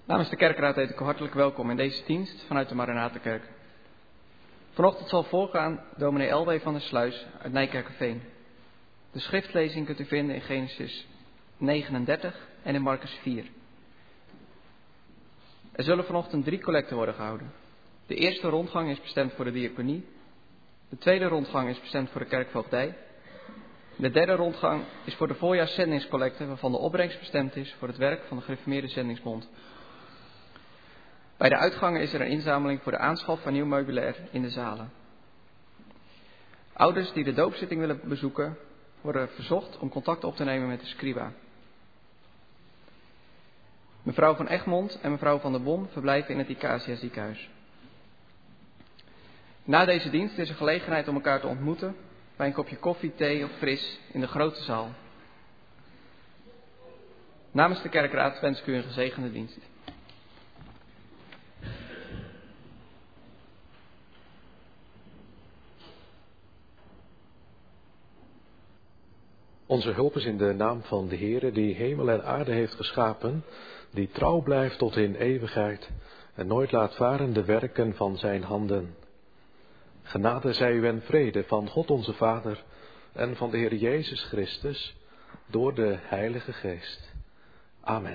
Namens de kerkraad heet ik u hartelijk welkom in deze dienst vanuit de Maranatenkerk. Vanochtend zal voorgaan dominee L.W. van der Sluis uit Nijkerkerveen. De schriftlezing kunt u vinden in Genesis 39 en in Marcus 4. Er zullen vanochtend 3 collecten worden gehouden. De eerste rondgang is bestemd voor de diaconie. De tweede rondgang is bestemd voor de kerkvoogdij. De derde rondgang is voor de voorjaarszendingscollecte, waarvan de opbrengst bestemd is voor het werk van de Gereformeerde Zendingsbond. Bij de uitgangen is er een inzameling voor de aanschaf van nieuw meubilair in de zalen. Ouders die de doopzitting willen bezoeken, worden verzocht om contact op te nemen met de scriba. Mevrouw van Egmond en mevrouw van der Bon verblijven in het Icacia ziekenhuis. Na deze dienst is er gelegenheid om elkaar te ontmoeten bij een kopje koffie, thee of fris in de grote zaal. Namens de kerkraad wens ik u een gezegende dienst. Onze hulp is in de naam van de Heere die hemel en aarde heeft geschapen, die trouw blijft tot in eeuwigheid en nooit laat varen de werken van zijn handen. Genade zij u en vrede van God onze Vader en van de Heer Jezus Christus door de Heilige Geest. Amen.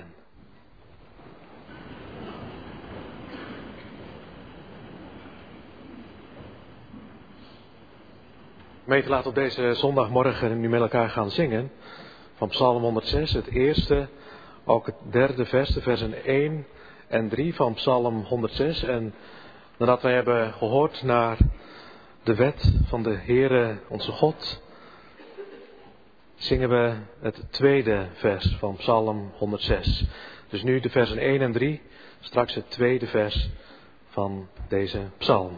Gemeente, laten op deze zondagmorgen nu met elkaar gaan zingen van Psalm 106, het eerste, ook het derde vers, de versen 1 en 3 van Psalm 106. En nadat wij hebben gehoord naar de wet van de Heere onze God, zingen we het tweede vers van Psalm 106. Dus nu de versen 1 en 3, straks het tweede vers van deze psalm.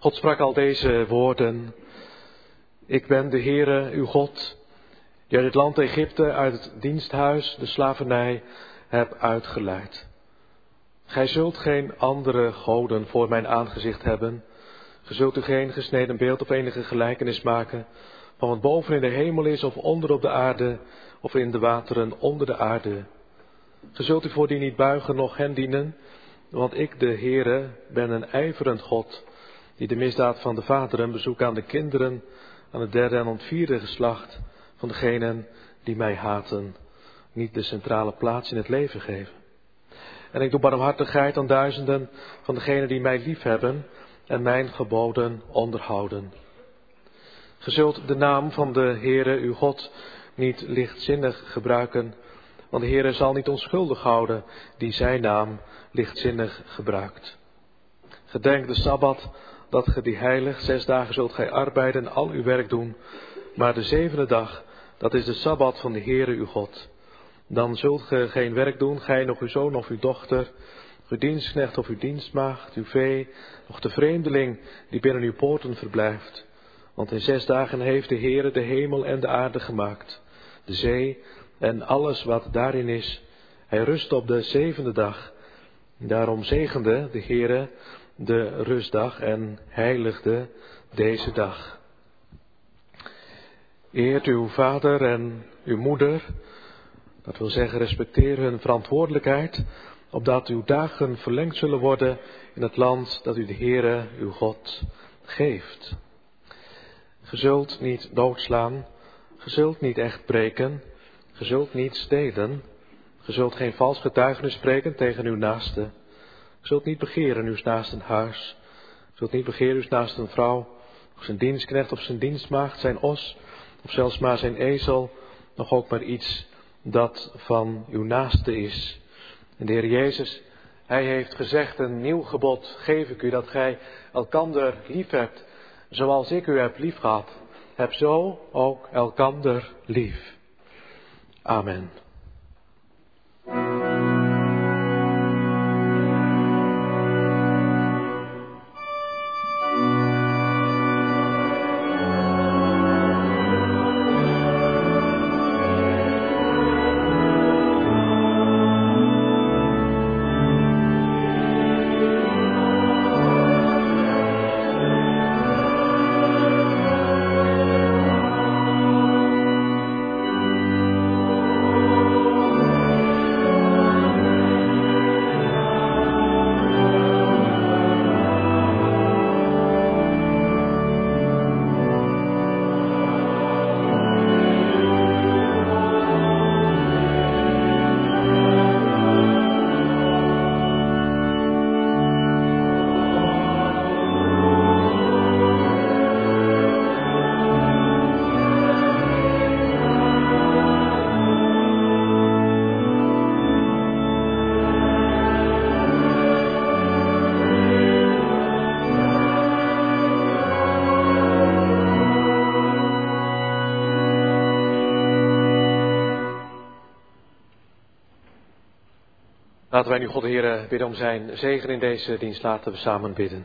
God sprak al deze woorden. Ik ben de Heere, uw God, die uit het land Egypte, uit het diensthuis, de slavernij, heb uitgeleid. Gij zult geen andere goden voor mijn aangezicht hebben. Ge zult u geen gesneden beeld of enige gelijkenis maken van wat boven in de hemel is of onder op de aarde of in de wateren onder de aarde. Ge zult u voor die niet buigen, noch hen dienen, want ik, de Heere, ben een ijverend God, die de misdaad van de vaderen bezoekt aan de kinderen, aan het derde en aan het vierde geslacht van degenen die mij haten, niet de centrale plaats in het leven geven. En ik doe barmhartigheid aan duizenden van degenen die mij liefhebben en mijn geboden onderhouden. Ge zult de naam van de Heere uw God niet lichtzinnig gebruiken, want de Heere zal niet onschuldig houden die zijn naam lichtzinnig gebruikt. Gedenk de Sabbat, dat ge die heiligt. 6 dagen zult gij arbeiden en al uw werk doen, maar de 7e dag, dat is de Sabbat van de Heere uw God. Dan zult ge geen werk doen, gij, nog uw zoon of uw dochter, uw dienstknecht of uw dienstmaagd, uw vee, nog de vreemdeling die binnen uw poorten verblijft. Want in 6 dagen heeft de Heere de hemel en de aarde gemaakt, de zee en alles wat daarin is. Hij rust op de 7e dag. Daarom zegende de Heere de rustdag en heiligde deze dag. Eert uw vader en uw moeder, dat wil zeggen respecteer hun verantwoordelijkheid, opdat uw dagen verlengd zullen worden in het land dat u de Heere uw God geeft. Ge zult niet doodslaan, ge zult niet echt breken, ge zult niet stelen, ge zult geen vals getuigenis spreken tegen uw naaste. Ge zult niet begeren uw naasten huis, ge zult niet begeren uw naasten vrouw, of zijn dienstknecht of zijn dienstmaagd, zijn os, of zelfs maar zijn ezel, nog ook maar iets dat van uw naaste is. En de Heer Jezus, Hij heeft gezegd, een nieuw gebod geef ik u, dat gij elkander lief hebt, zoals ik u heb lief gehad. Heb zo ook elkander lief. Amen. Laten wij nu God de Heer bidden om zijn zegen in deze dienst. Laten we samen bidden.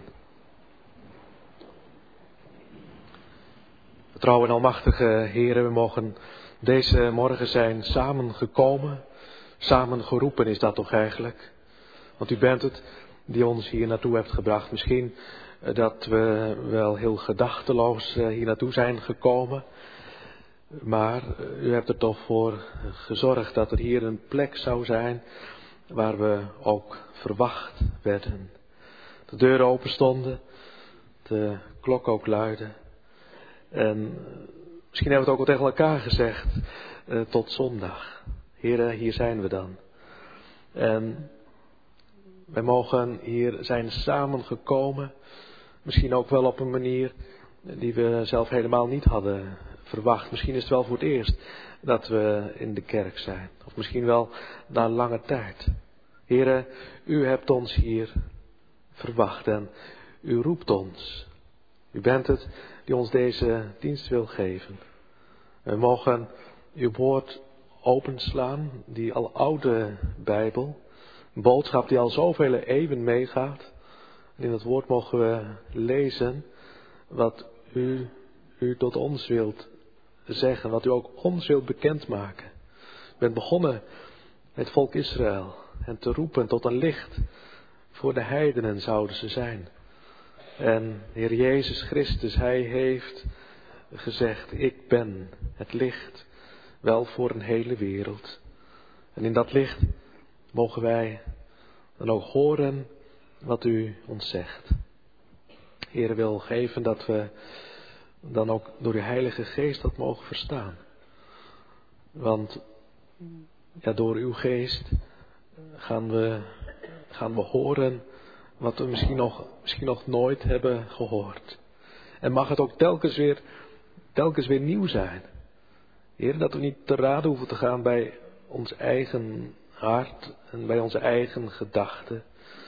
Trouw en almachtige Heer, we mogen deze morgen zijn samengekomen. Samengeroepen is dat toch eigenlijk. Want u bent het die ons hier naartoe hebt gebracht. Misschien dat we wel heel gedachteloos hier naartoe zijn gekomen. Maar u hebt er toch voor gezorgd dat er hier een plek zou zijn waar we ook verwacht werden. De deuren open stonden, de klok ook luidde. En misschien hebben we het ook al tegen elkaar gezegd, tot zondag. Heere, hier zijn we dan. En wij mogen hier zijn samengekomen, misschien ook wel op een manier die we zelf helemaal niet hadden verwacht. Misschien is het wel voor het eerst dat we in de kerk zijn. Of misschien wel na lange tijd. Heere, u hebt ons hier verwacht en u roept ons. U bent het die ons deze dienst wil geven. We mogen uw woord openslaan, die al oude Bijbel. Een boodschap die al zoveel eeuwen meegaat. In het woord mogen we lezen wat u tot ons wilt zeggen, wat u ook ons wilt bekendmaken. U bent begonnen met volk Israël en te roepen tot een licht voor de heidenen zouden ze zijn. En Heer Jezus Christus, Hij heeft gezegd, ik ben het licht, wel voor een hele wereld. En in dat licht mogen wij dan ook horen wat u ons zegt. Heer, wil geven dat we dan ook door uw Heilige Geest dat mogen verstaan. Want ja, door uw Geest gaan we horen wat we misschien nog nooit hebben gehoord. En mag het ook telkens weer nieuw zijn. Heer, dat we niet te raden hoeven te gaan bij ons eigen hart en bij onze eigen gedachten.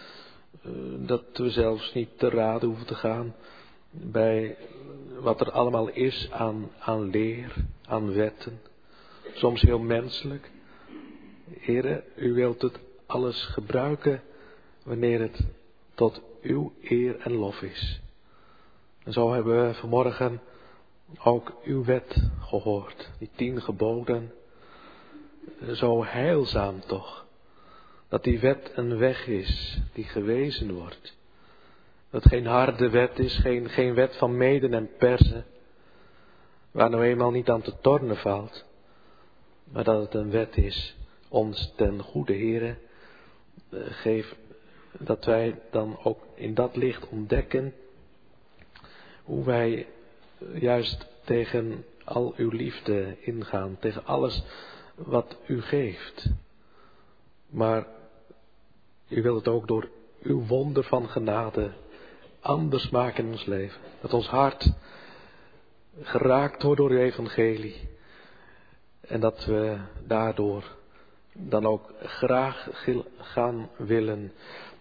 Dat we zelfs niet te raden hoeven te gaan bij wat er allemaal is aan leer, aan wetten. Soms heel menselijk. Heer, u wilt het alles gebruiken wanneer het tot uw eer en lof is. En zo hebben we vanmorgen ook uw wet gehoord. Die 10 geboden. Zo heilzaam toch. Dat die wet een weg is die gewezen wordt. Dat het geen harde wet is, geen wet van meden en persen. Waar nou eenmaal niet aan te tornen valt. Maar dat het een wet is ons ten goede, Heere. Geef dat wij dan ook in dat licht ontdekken hoe wij juist tegen al uw liefde ingaan. Tegen alles wat u geeft. Maar u wilt het ook door uw wonder van genade anders maken in ons leven. Dat ons hart geraakt wordt door uw evangelie. En dat we daardoor dan ook graag gaan willen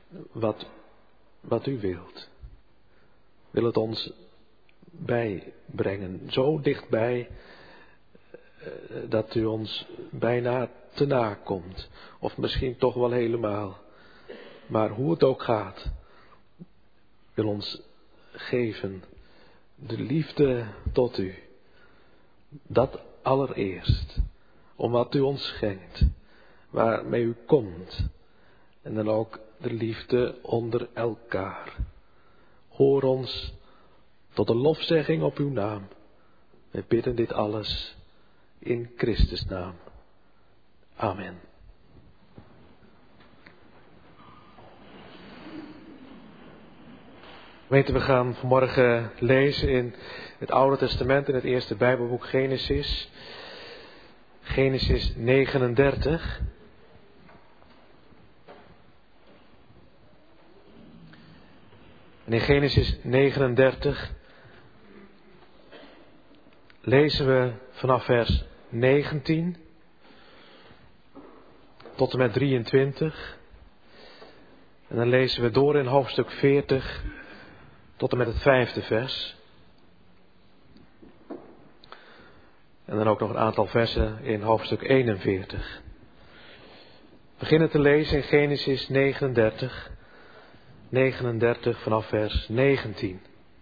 wat u wilt. Wil het ons bijbrengen. Zo dichtbij dat u ons bijna te na komt. Of misschien toch wel helemaal. Maar hoe het ook gaat, wil ons geven de liefde tot u. Dat allereerst. Om wat u ons schenkt. Waarmee u komt. En dan ook de liefde onder elkaar. Hoor ons tot de lofzegging op uw naam. Wij bidden dit alles in Christus naam. Amen. We gaan vanmorgen lezen in het Oude Testament, in het eerste Bijbelboek Genesis. Genesis 39. En in Genesis 39 lezen we vanaf vers 19 tot en met 23. En dan lezen we door in hoofdstuk 40 tot en met het 5e vers. En dan ook nog een aantal versen in hoofdstuk 41. We beginnen te lezen in Genesis 39 vanaf vers 19.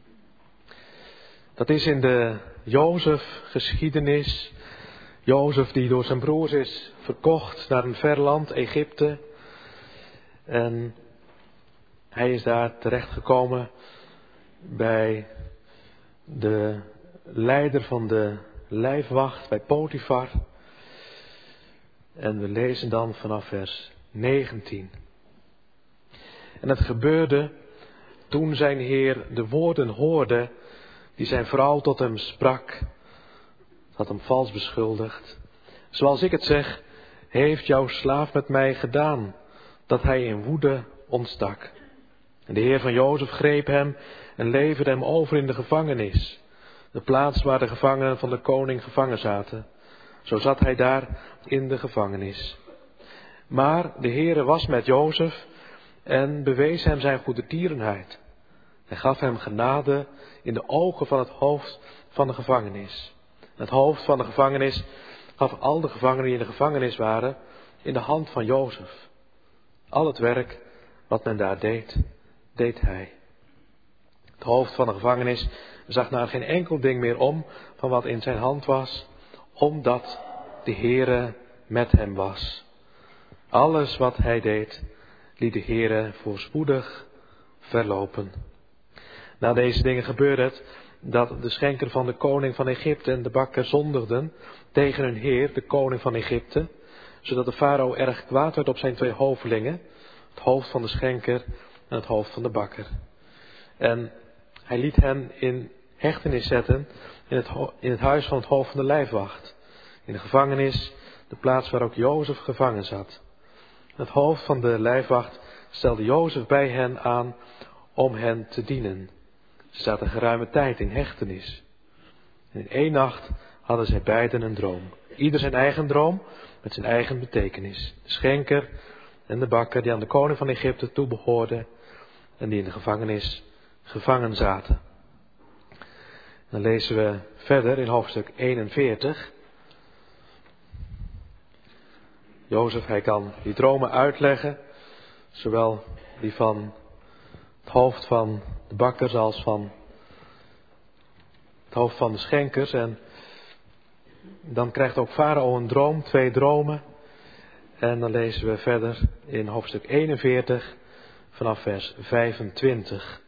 Dat is in de Jozef-geschiedenis. Jozef die door zijn broers is verkocht naar een ver land, Egypte. En hij is daar terechtgekomen bij de leider van de lijfwacht, bij Potifar. En we lezen dan vanaf vers 19. En het gebeurde toen zijn heer de woorden hoorde die zijn vrouw tot hem sprak. Had hem vals beschuldigd. Zoals ik het zeg, heeft jouw slaaf met mij gedaan, dat hij in woede ontstak. En de heer van Jozef greep hem en leverde hem over in de gevangenis. De plaats waar de gevangenen van de koning gevangen zaten. Zo zat hij daar in de gevangenis. Maar de Heere was met Jozef en bewees hem zijn goedertierenheid. Hij gaf hem genade in de ogen van het hoofd van de gevangenis. Het hoofd van de gevangenis gaf al de gevangenen die in de gevangenis waren in de hand van Jozef. Al het werk wat men daar deed, deed hij. Het hoofd van de gevangenis zag naar geen enkel ding meer om van wat in zijn hand was, omdat de Heere met hem was. Alles wat hij deed, liet de Heere voorspoedig verlopen. Na deze dingen gebeurde het dat de schenker van de koning van Egypte en de bakker zondigden tegen hun heer, de koning van Egypte, zodat de farao erg kwaad werd op zijn 2 hovelingen, het hoofd van de schenker en het hoofd van de bakker. En hij liet hen in hechtenis zetten in het huis van het hoofd van de lijfwacht, in de gevangenis, de plaats waar ook Jozef gevangen zat. Het hoofd van de lijfwacht stelde Jozef bij hen aan om hen te dienen. Ze zaten geruime tijd in hechtenis. En in 1 nacht hadden zij beiden een droom. Ieder zijn eigen droom met zijn eigen betekenis. De schenker en de bakker die aan de koning van Egypte toebehoorden en die in de gevangenis gevangen zaten. Dan lezen we verder in hoofdstuk 41. Jozef, hij kan die dromen uitleggen, zowel die van het hoofd van de bakkers als van het hoofd van de schenkers. En dan krijgt ook farao een droom, 2 dromen. En dan lezen we verder in hoofdstuk 41 vanaf vers 25.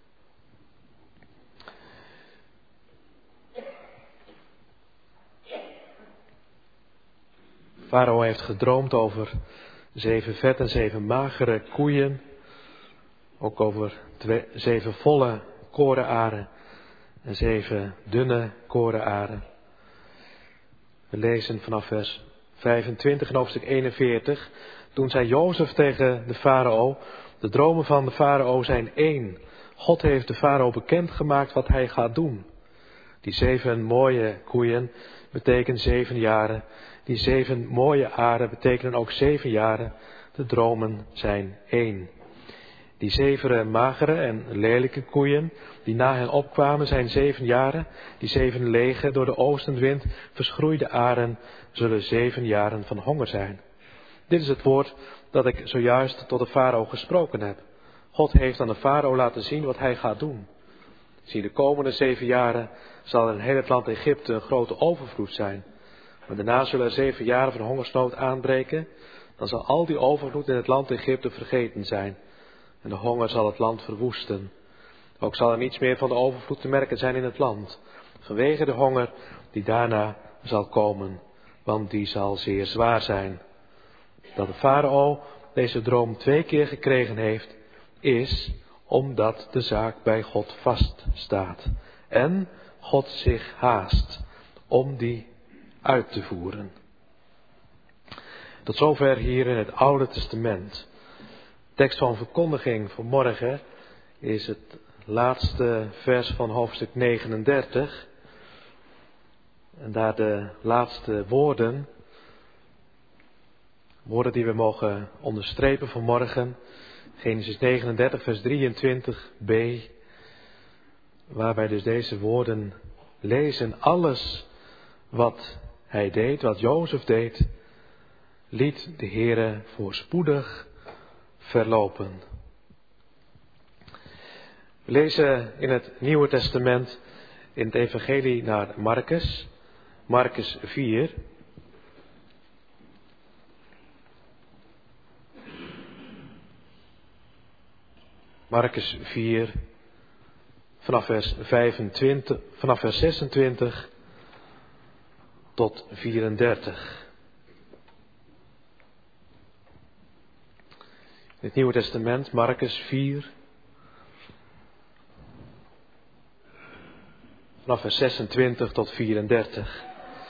Farao heeft gedroomd over 7 vet en 7 magere koeien. Ook over 7 volle korenaren en 7 dunne korenaren. We lezen vanaf vers 25 in hoofdstuk 41. Toen zei Jozef tegen de farao: de dromen van de farao zijn 1. God heeft de farao bekendgemaakt wat hij gaat doen. Die 7 mooie koeien betekenen 7 jaren. Die 7 mooie aren betekenen ook 7 jaren. De dromen zijn 1. Die 7 magere en lelijke koeien die na hen opkwamen zijn 7 jaren. Die 7 lege, door de oostenwind verschroeide aren zullen 7 jaren van honger zijn. Dit is het woord dat ik zojuist tot de farao gesproken heb. God heeft aan de farao laten zien wat hij gaat doen. Zie, de komende 7 jaren zal er in heel het land Egypte een grote overvloed zijn. Maar daarna zullen er 7 jaren van hongersnood aanbreken. Dan zal al die overvloed in het land Egypte vergeten zijn. En de honger zal het land verwoesten. Ook zal er niets meer van de overvloed te merken zijn in het land. Vanwege de honger die daarna zal komen. Want die zal zeer zwaar zijn. Dat de farao deze droom 2 keer gekregen heeft, is omdat de zaak bij God vaststaat. En God zich haast om die uit te voeren. Tot zover hier in het Oude Testament. Tekst van verkondiging voor morgen is het laatste vers van hoofdstuk 39. En daar de laatste woorden. Woorden die we mogen onderstrepen vanmorgen. Genesis 39 vers 23b. Waar wij dus deze woorden lezen. Alles wat hij deed, wat Jozef deed, liet de Heere voorspoedig verlopen. We lezen in het Nieuwe Testament in het evangelie naar Marcus. Marcus 4. Marcus 4, vanaf vers 26 tot 34. In het Nieuwe Testament, Marcus 4, vanaf vers 26 tot 34.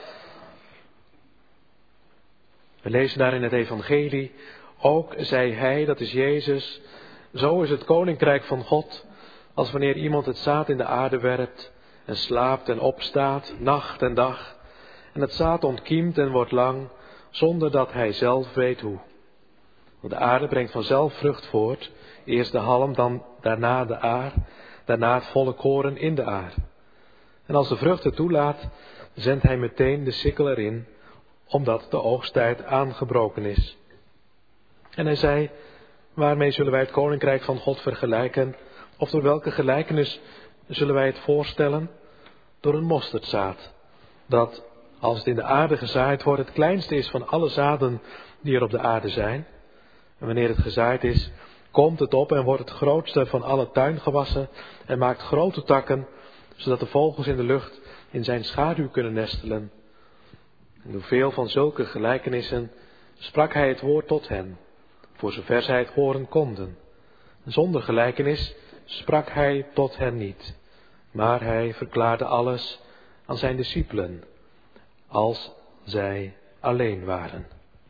We lezen daar in het evangelie: ook zei hij, dat is Jezus: zo is het koninkrijk van God, als wanneer iemand het zaad in de aarde werpt en slaapt en opstaat, nacht en dag. En het zaad ontkiemt en wordt lang, zonder dat hij zelf weet hoe. Want de aarde brengt vanzelf vrucht voort, eerst de halm, daarna de aar, daarna het volle koren in de aar. En als de vrucht het toelaat, zendt hij meteen de sikkel erin, omdat de oogsttijd aangebroken is. En hij zei: Waarmee zullen wij het koninkrijk van God vergelijken? Of door welke gelijkenis zullen wij het voorstellen? Door een mosterdzaad, dat, als het in de aarde gezaaid wordt, het kleinste is van alle zaden die er op de aarde zijn. En wanneer het gezaaid is, komt het op en wordt het grootste van alle tuingewassen en maakt grote takken, zodat de vogels in de lucht in zijn schaduw kunnen nestelen. En door veel van zulke gelijkenissen sprak hij het woord tot hen, voor zover zij het horen konden. Zonder gelijkenis sprak hij tot hen niet, maar hij verklaarde alles aan zijn discipelen, als zij alleen waren.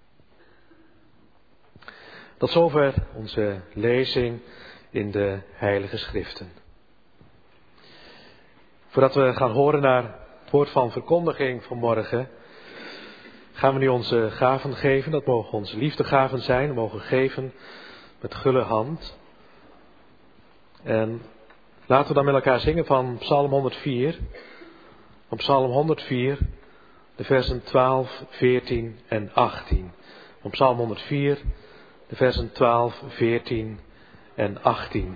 Tot zover onze lezing in de Heilige Schriften. Voordat we gaan horen naar het woord van verkondiging vanmorgen, gaan we nu onze gaven geven. Dat mogen onze liefdegaven zijn. We mogen geven met gulle hand. En laten we dan met elkaar zingen van Psalm 104. Van Psalm 104, de versen 12, 14 en 18. Van Psalm 104, de versen 12, 14 en 18.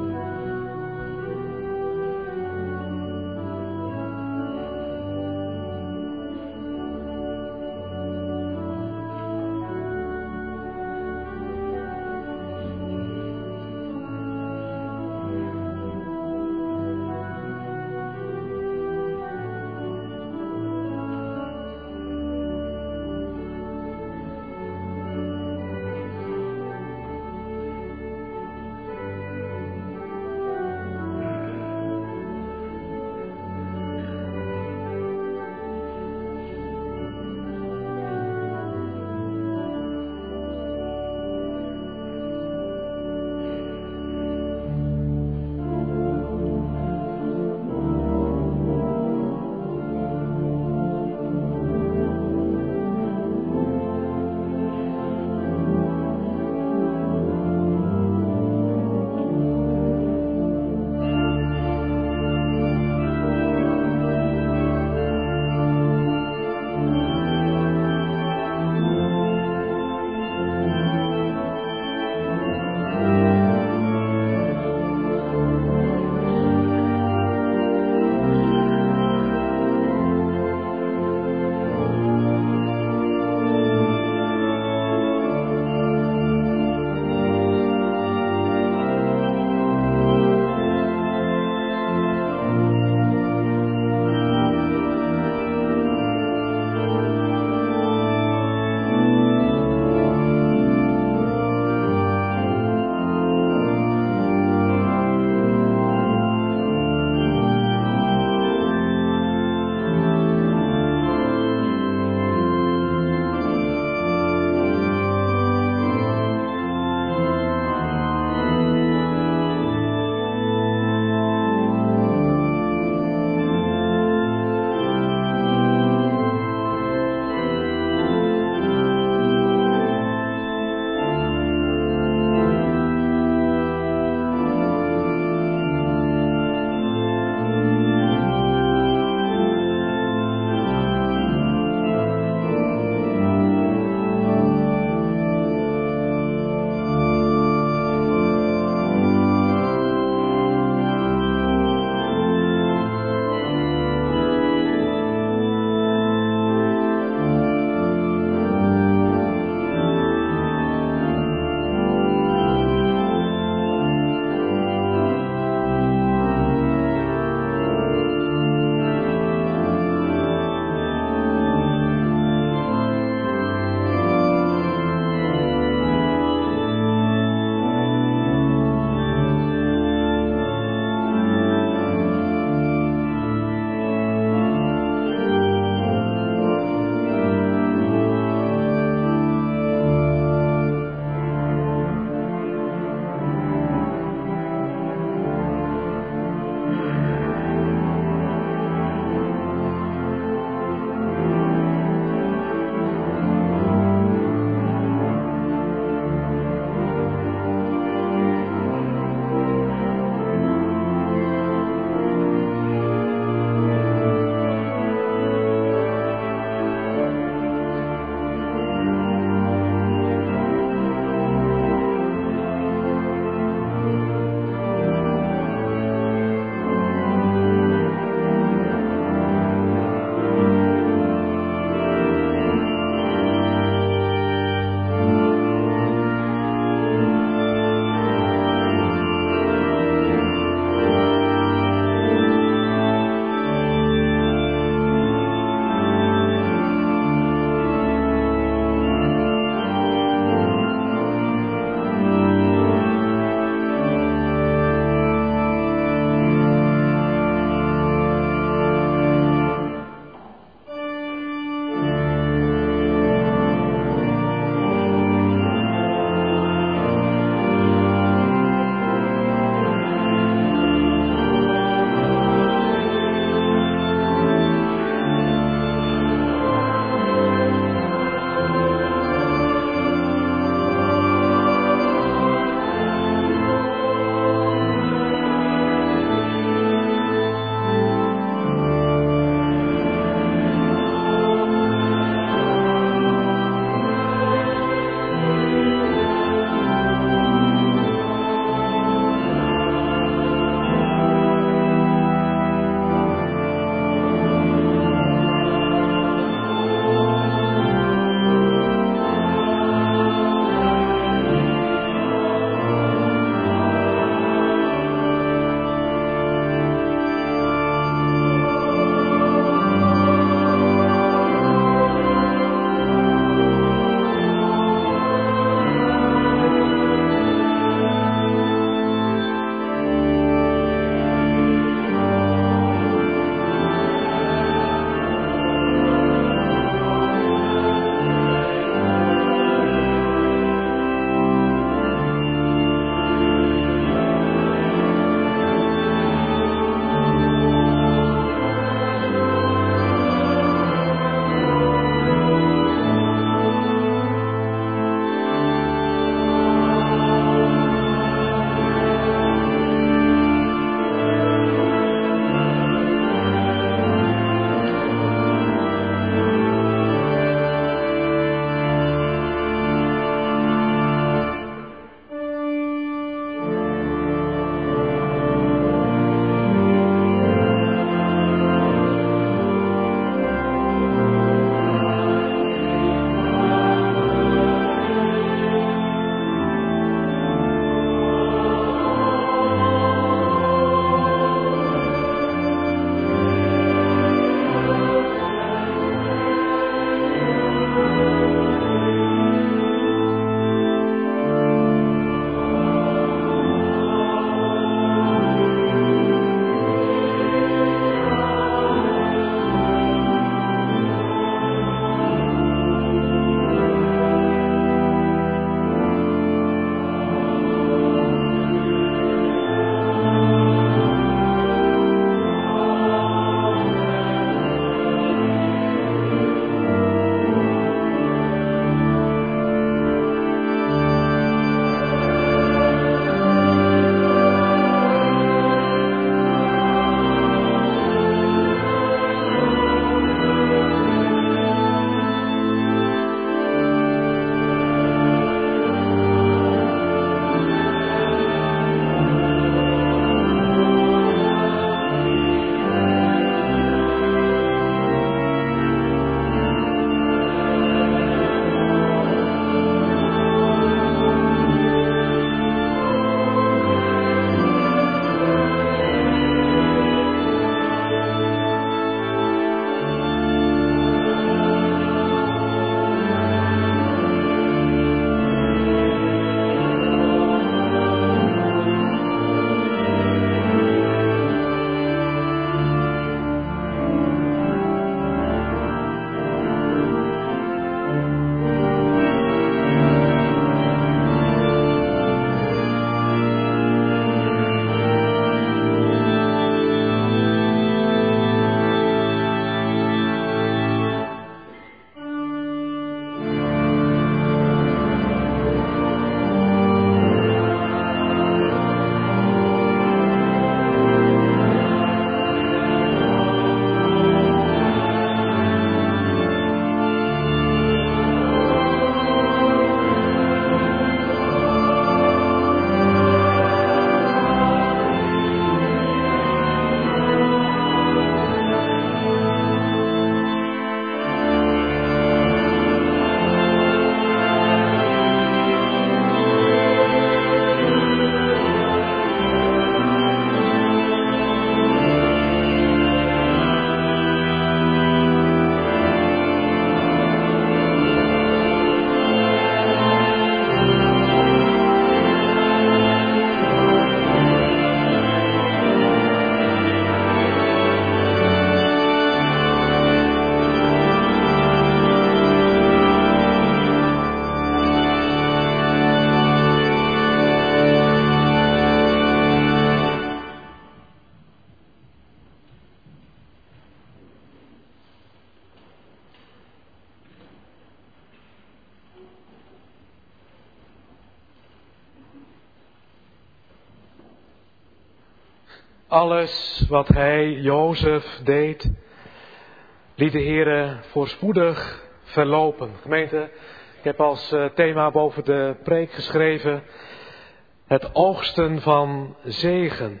Alles wat hij, Jozef, deed, liet de Heere voorspoedig verlopen. Gemeente, ik heb als thema boven de preek geschreven: het oogsten van zegen.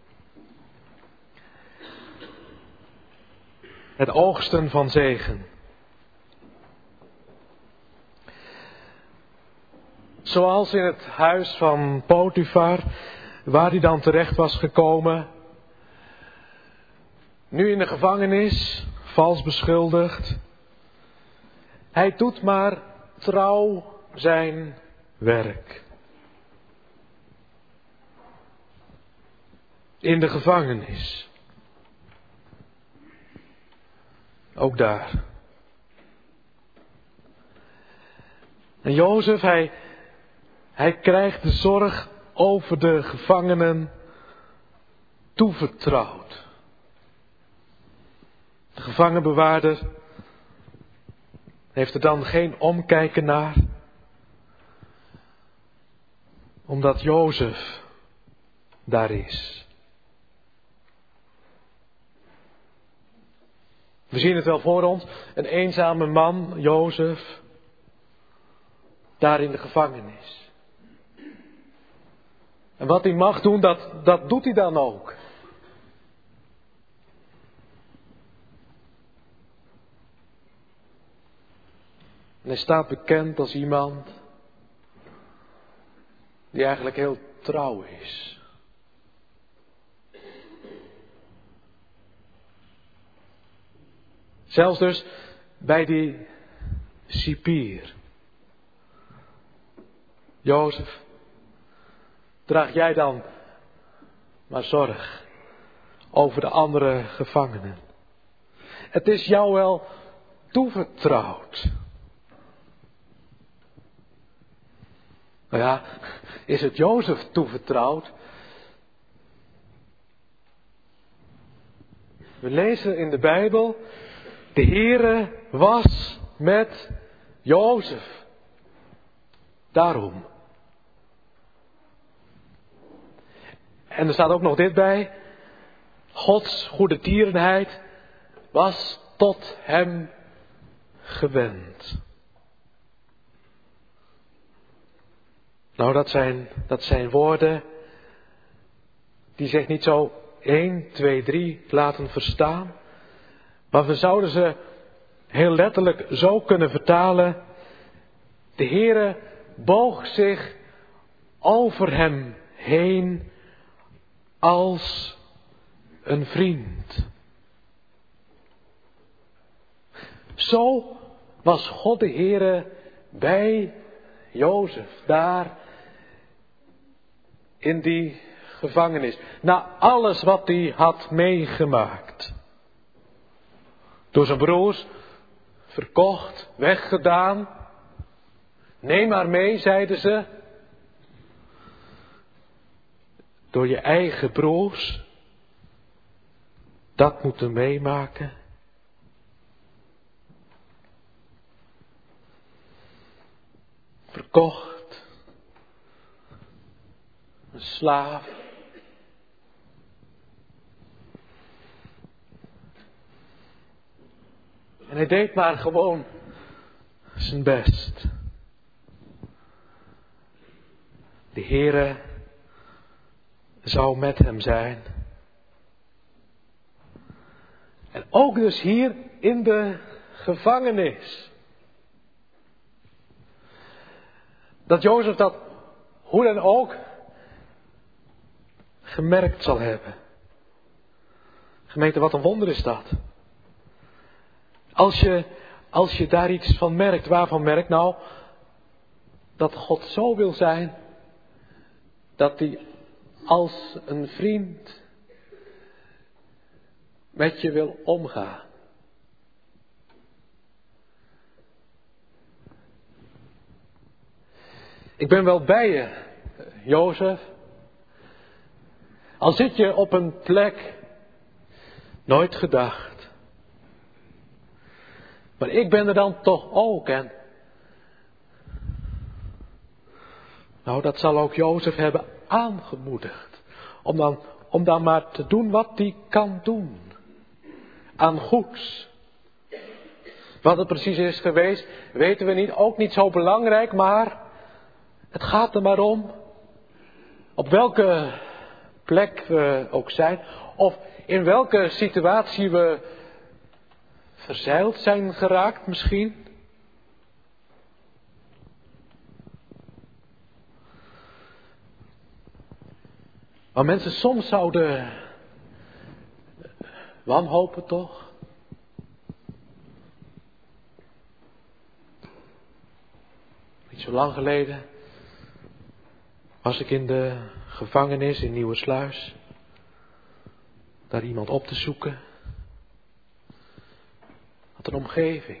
Het oogsten van zegen. Zoals in het huis van Potifar, waar hij dan terecht was gekomen. Nu in de gevangenis, vals beschuldigd. Hij doet maar trouw zijn werk. In de gevangenis. Ook daar. En Jozef, hij krijgt de zorg over de gevangenen toevertrouwd. De gevangenbewaarder heeft er dan geen omkijken naar, omdat Jozef daar is. We zien het wel voor ons, een eenzame man, Jozef, daar in de gevangenis. En wat hij mag doen, dat doet hij dan ook. En hij staat bekend als iemand die eigenlijk heel trouw is. Zelfs dus bij die cipier. Jozef, draag jij dan maar zorg over de andere gevangenen. Het is jou wel toevertrouwd. Nou ja, is het Jozef toevertrouwd? We lezen in de Bijbel: de Heere was met Jozef. Daarom. En er staat ook nog dit bij: Gods goede tierenheid was tot hem gewend. Nou, dat zijn woorden die zich niet zo 1, 2, 3 laten verstaan. Maar we zouden ze heel letterlijk zo kunnen vertalen: de Heere boog zich over hem heen als een vriend. Zo was God de Heere bij Jozef, daar in die gevangenis. Na alles wat hij had meegemaakt. Door zijn broers verkocht, weggedaan. Neem maar mee, zeiden ze. Door je eigen broers dat moeten meemaken. Verkocht. Een slaaf. En hij deed maar gewoon zijn best. De Heere zou met hem zijn. En ook dus hier in de gevangenis. Dat Jozef dat hoe dan ook gemerkt zal hebben. Gemeente, wat een wonder is dat. Als je daar iets van merkt, waarvan merkt? Nou, dat God zo wil zijn, dat hij als een vriend met je wil omgaan. Ik ben wel bij je, Jozef. Al zit je op een plek, nooit gedacht. Maar ik ben er dan toch ook. En nou, dat zal ook Jozef hebben aangemoedigd. Om dan om dan maar te doen wat hij kan doen. Aan goeds. Wat het precies is geweest, weten we niet. Ook niet zo belangrijk, maar het gaat er maar om. Op welke plek we ook zijn. Of in welke situatie we verzeild zijn geraakt misschien. Maar mensen, soms zouden wanhopen toch? Niet zo lang geleden was ik in de gevangenis in Nieuwersluis. Daar iemand op te zoeken. Wat een omgeving.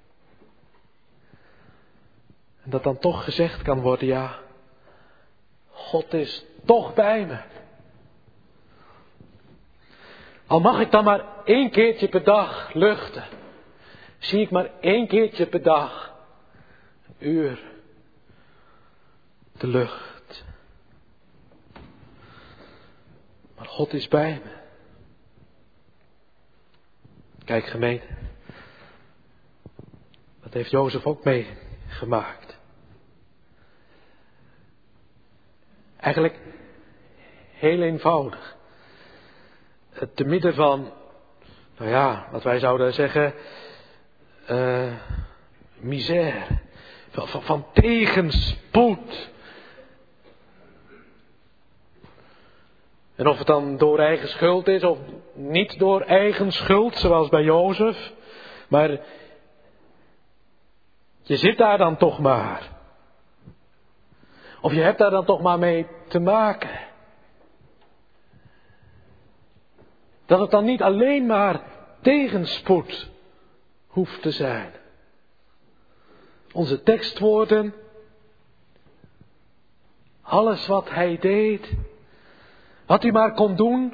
En dat dan toch gezegd kan worden, ja, God is toch bij me. Al mag ik dan maar 1 keertje per dag luchten. Zie ik maar 1 keertje per dag. 1 uur. De lucht. Maar God is bij me. Kijk gemeente. Dat heeft Jozef ook meegemaakt. Eigenlijk heel eenvoudig. Te midden van, nou ja, wat wij zouden zeggen, misère. Van tegenspoed. En of het dan door eigen schuld is of niet door eigen schuld, zoals bij Jozef. Maar je zit daar dan toch maar. Of je hebt daar dan toch maar mee te maken. Dat het dan niet alleen maar tegenspoed hoeft te zijn. Onze tekstwoorden. Alles wat hij deed. Wat hij maar kon doen.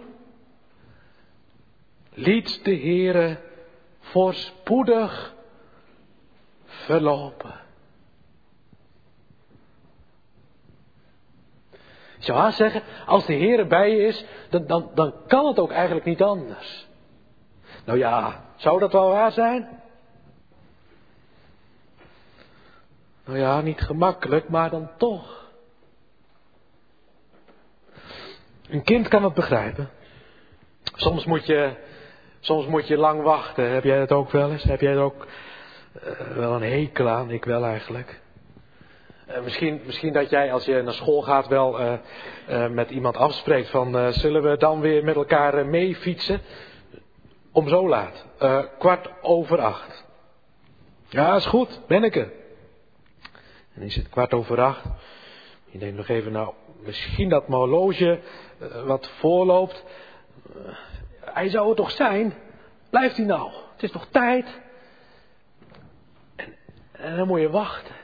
Liet de Heere voorspoedig verlopen. Ik zou haast zeggen, als de Heere bij je is, dan kan het ook eigenlijk niet anders. Nou ja, zou dat wel waar zijn? Nou ja, niet gemakkelijk, maar dan toch. Een kind kan het begrijpen. Soms moet je lang wachten. Heb jij dat ook wel eens? Heb jij er ook wel een hekel aan? Ik wel eigenlijk. Misschien dat jij als je naar school gaat wel met iemand afspreekt van zullen we dan weer met elkaar mee fietsen? Om zo laat. 7:15. Ja, is goed. Ben ik er. En is het 7:15. Je denkt nog even, nou, misschien dat mijn horloge wat voorloopt. Hij zou het toch zijn? Blijft hij nou? Het is nog tijd. En dan moet je wachten.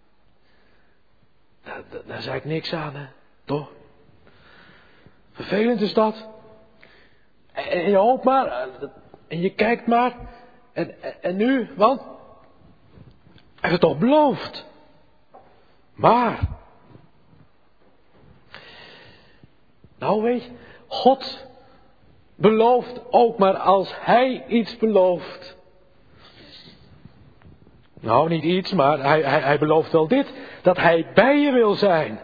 Daar zei ik niks aan, hè? Toch? Vervelend is dat. En je hoopt maar. En je kijkt maar. En nu? Want hij heeft het toch beloofd. Maar. Nou weet je. God belooft ook maar als hij iets belooft. Nou, niet iets, maar hij belooft wel dit. Dat hij bij je wil zijn.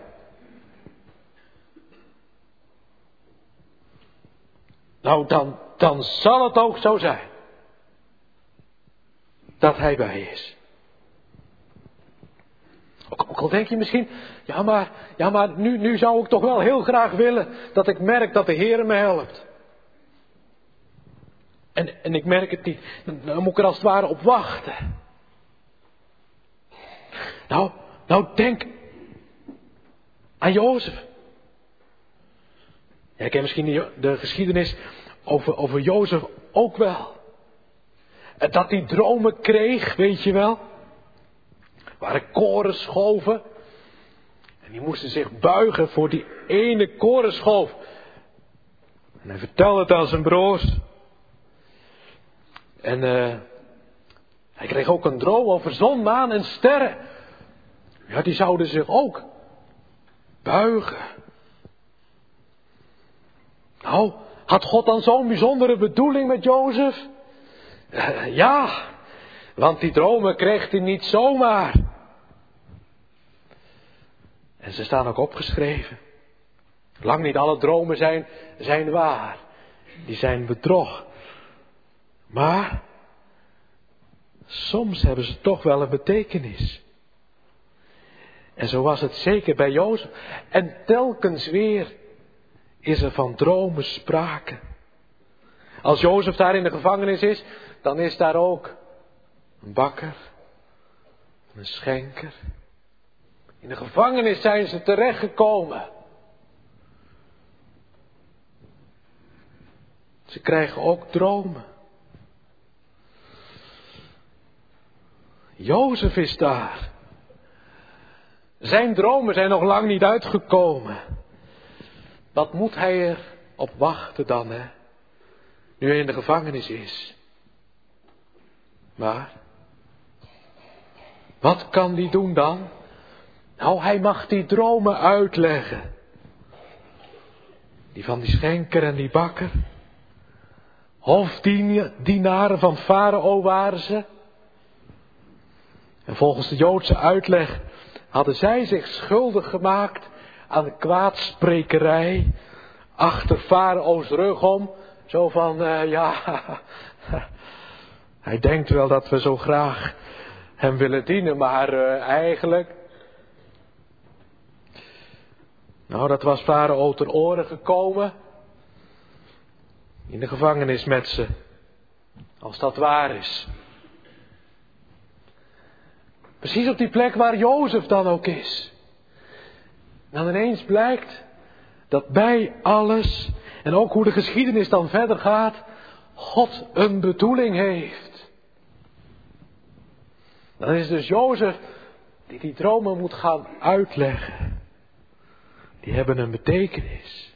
Nou, dan zal het ook zo zijn. Dat hij bij je is. Ook al denk je misschien, ja maar nu zou ik toch wel heel graag willen dat ik merk dat de Heer me helpt. En ik merk het niet. Dan moet ik er als het ware op wachten. Nou denk aan Jozef. Jij kent misschien de geschiedenis over Jozef ook wel. En dat hij dromen kreeg, weet je wel. Waren koren schoven. En die moesten zich buigen voor die ene korenschoof. En hij vertelde het aan zijn broers. En hij kreeg ook een droom over zon, maan en sterren. Ja, die zouden zich ook buigen. Nou, had God dan zo'n bijzondere bedoeling met Jozef? Ja, want die dromen kreeg hij niet zomaar. En ze staan ook opgeschreven. Lang niet alle dromen zijn waar. Die zijn bedrog. Maar soms hebben ze toch wel een betekenis. En zo was het zeker bij Jozef. En telkens weer is er van dromen sprake. Als Jozef daar in de gevangenis is, dan is daar ook een bakker, een schenker. In de gevangenis zijn ze terechtgekomen. Ze krijgen ook dromen. Jozef is daar. Zijn dromen zijn nog lang niet uitgekomen. Wat moet hij er op wachten dan, hè? Nu hij in de gevangenis is. Maar, wat kan hij doen dan? Nou, hij mag die dromen uitleggen. Die van die schenker en die bakker. Hofdienaren van Farao waren ze. En volgens de Joodse uitleg hadden zij zich schuldig gemaakt aan kwaadsprekerij achter Farao's rug om. Zo van, hij denkt wel dat we zo graag hem willen dienen, maar eigenlijk... Nou, dat was Farao ter oren gekomen. In de gevangenis met ze. Als dat waar is. Precies op die plek waar Jozef dan ook is. En dan ineens blijkt dat bij alles, en ook hoe de geschiedenis dan verder gaat, God een bedoeling heeft. Dan is dus Jozef die dromen moet gaan uitleggen. Die hebben een betekenis.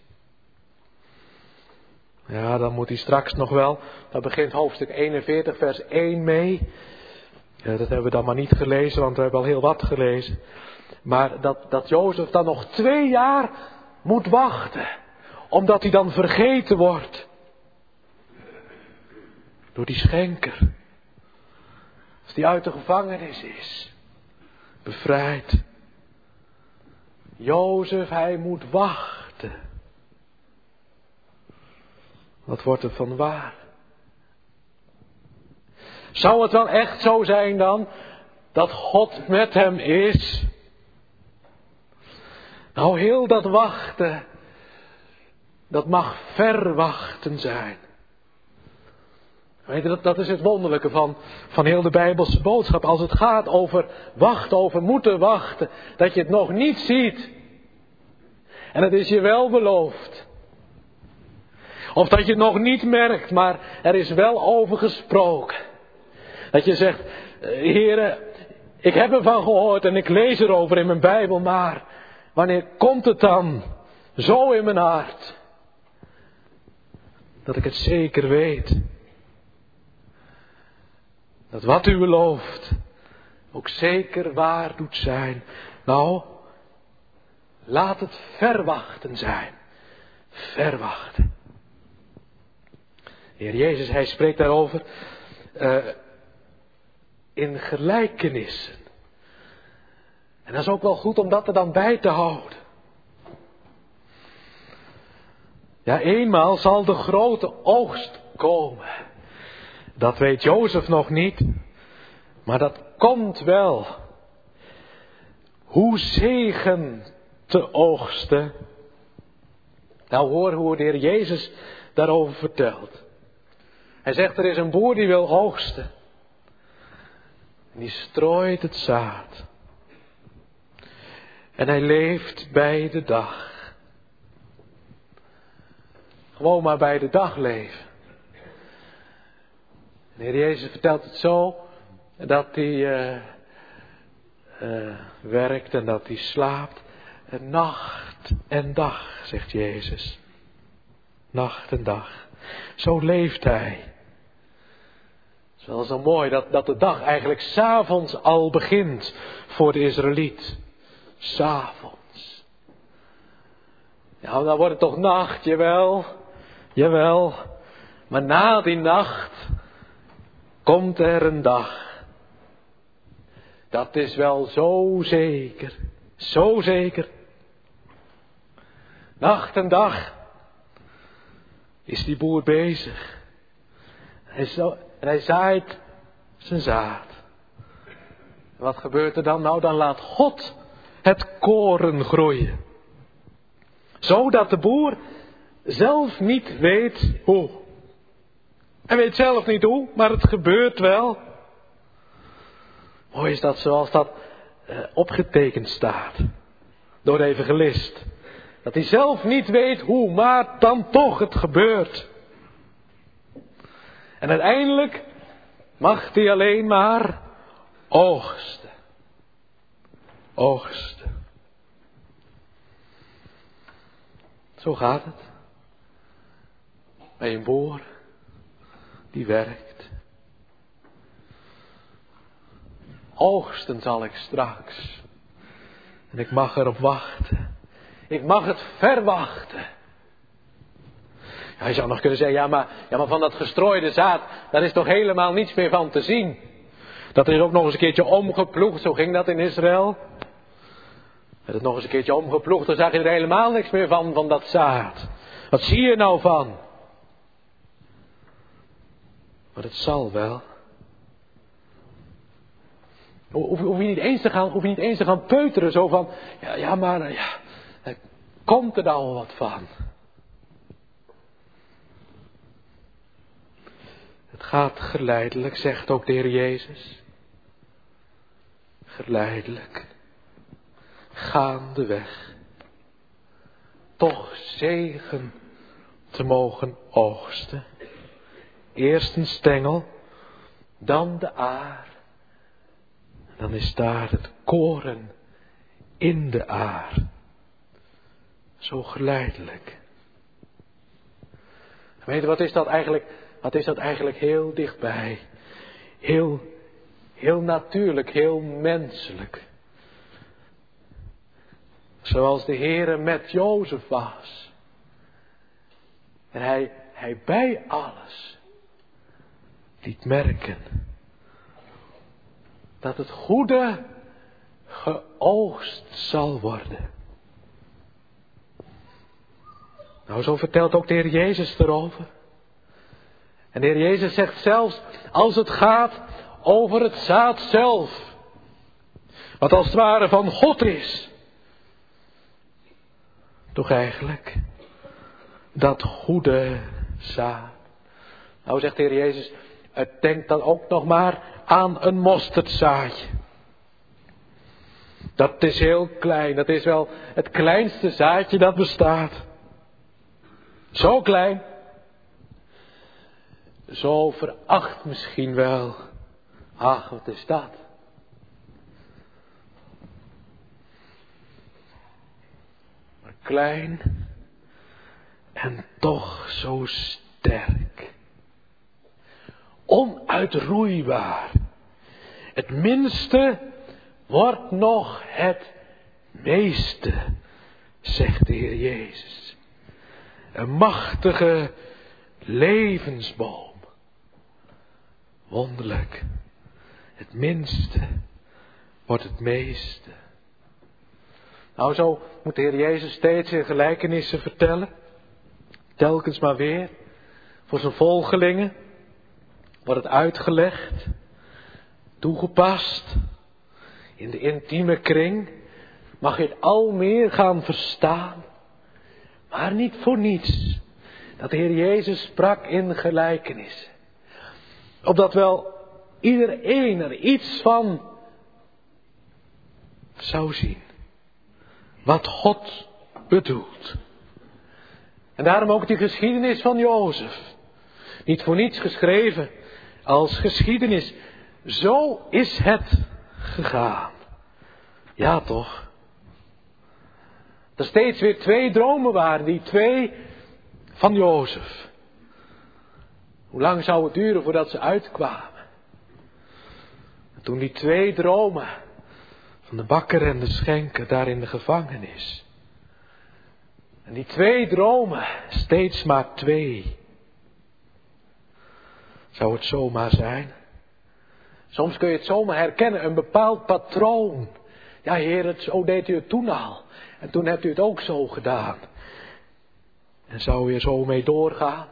Ja, dan moet hij straks nog wel, daar begint hoofdstuk 41 vers 1 mee. Ja, dat hebben we dan maar niet gelezen, want we hebben al heel wat gelezen. Maar dat Jozef dan nog 2 jaar moet wachten. Omdat hij dan vergeten wordt. Door die schenker. Als die uit de gevangenis is. Bevrijd. Jozef, hij moet wachten. Wat wordt er van waar? Zou het wel echt zo zijn dan, dat God met hem is? Nou, heel dat wachten, dat mag verwachten zijn. Weet je, dat is het wonderlijke van heel de Bijbelse boodschap. Als het gaat over wachten, over moeten wachten, dat je het nog niet ziet. En het is je wel beloofd. Of dat je het nog niet merkt, maar er is wel over gesproken. Dat je zegt, Heere, ik heb ervan gehoord en ik lees erover in mijn Bijbel, maar wanneer komt het dan zo in mijn hart? Dat ik het zeker weet. Dat wat u belooft ook zeker waar doet zijn. Nou, laat het verwachten zijn. Verwachten. De Heer Jezus, hij spreekt daarover in gelijkenissen. En dat is ook wel goed om dat er dan bij te houden. Ja, eenmaal zal de grote oogst komen. Dat weet Jozef nog niet. Maar dat komt wel. Hoe zegen te oogsten. Nou, hoor hoe de Heer Jezus daarover vertelt. Hij zegt, er is een boer die wil oogsten. En die strooit het zaad. En hij leeft bij de dag. Gewoon maar bij de dag leven. De Heer Jezus vertelt het zo, dat hij werkt en dat hij slaapt. En nacht en dag, zegt Jezus. Nacht en dag. Zo leeft hij. Het is wel zo mooi dat de dag eigenlijk 's avonds al begint voor de Israëliet. 's Avonds. Ja, dan wordt het toch nacht, jawel. Jawel, maar na die nacht komt er een dag. Dat is wel zo zeker, zo zeker. Nacht en dag is die boer bezig. Hij zaait zijn zaad. Wat gebeurt er dan? Nou, dan laat God het koren groeien. Zodat de boer zelf niet weet hoe. Hij weet zelf niet hoe, maar het gebeurt wel. Mooi is dat zoals dat opgetekend staat. Door de evangelist. Dat hij zelf niet weet hoe, maar dan toch het gebeurt. En uiteindelijk mag hij alleen maar oogsten. Oogsten. Zo gaat het. Bij een boer die werkt. Oogsten zal ik straks. En ik mag erop wachten. Ik mag het verwachten. Ja, je zou nog kunnen zeggen, ja maar van dat gestrooide zaad, daar is toch helemaal niets meer van te zien. Dat is ook nog eens een keertje omgeploegd, zo ging dat in Israël. Werd het nog eens een keertje omgeploegd, dan zag je er helemaal niks meer van dat zaad. Wat zie je nou van? Maar het zal wel. Hoef je niet eens te gaan peuteren, zo van, komt er nou wat van? Het gaat geleidelijk, zegt ook de Heer Jezus. Geleidelijk. Gaandeweg. Toch zegen te mogen oogsten. Eerst een stengel, dan de aar. En dan is daar het koren in de aar. Zo geleidelijk. Gemeente, wat is dat eigenlijk heel dichtbij. Heel natuurlijk, heel menselijk. Zoals de Heere met Jozef was. En hij bij alles liet merken dat het goede geoogst zal worden. Nou, zo vertelt ook de Heer Jezus erover. En de Heer Jezus zegt zelfs, als het gaat over het zaad zelf, wat als het ware van God is, toch eigenlijk dat goede zaad. Nou, zegt de Heer Jezus, denk dan ook nog maar aan een mosterdzaadje. Dat is heel klein, dat is wel het kleinste zaadje dat bestaat. Zo klein. Zo veracht misschien wel. Ach, wat is dat? Maar klein en toch zo sterk. Onuitroeibaar. Het minste wordt nog het meeste, zegt de Heer Jezus. Een machtige levensboom. Wonderlijk. Het minste wordt het meeste. Nou, zo moet de Heer Jezus steeds in gelijkenissen vertellen. Telkens maar weer. Voor zijn volgelingen wordt het uitgelegd. Toegepast. In de intieme kring mag je het al meer gaan verstaan. Maar niet voor niets. Dat de Heer Jezus sprak in gelijkenissen. Opdat wel iedereen er iets van zou zien. Wat God bedoelt. En daarom ook die geschiedenis van Jozef. Niet voor niets geschreven als geschiedenis. Zo is het gegaan. Ja toch? Er steeds weer 2 dromen waren. Die 2 van Jozef. Hoe lang zou het duren voordat ze uitkwamen? En toen die 2 dromen van de bakker en de schenker daar in de gevangenis. En die 2 dromen, steeds maar 2. Zou het zomaar zijn? Soms kun je het zomaar herkennen, een bepaald patroon. Ja, Heer, zo deed u het toen al. En toen hebt u het ook zo gedaan. En zou u er zo mee doorgaan?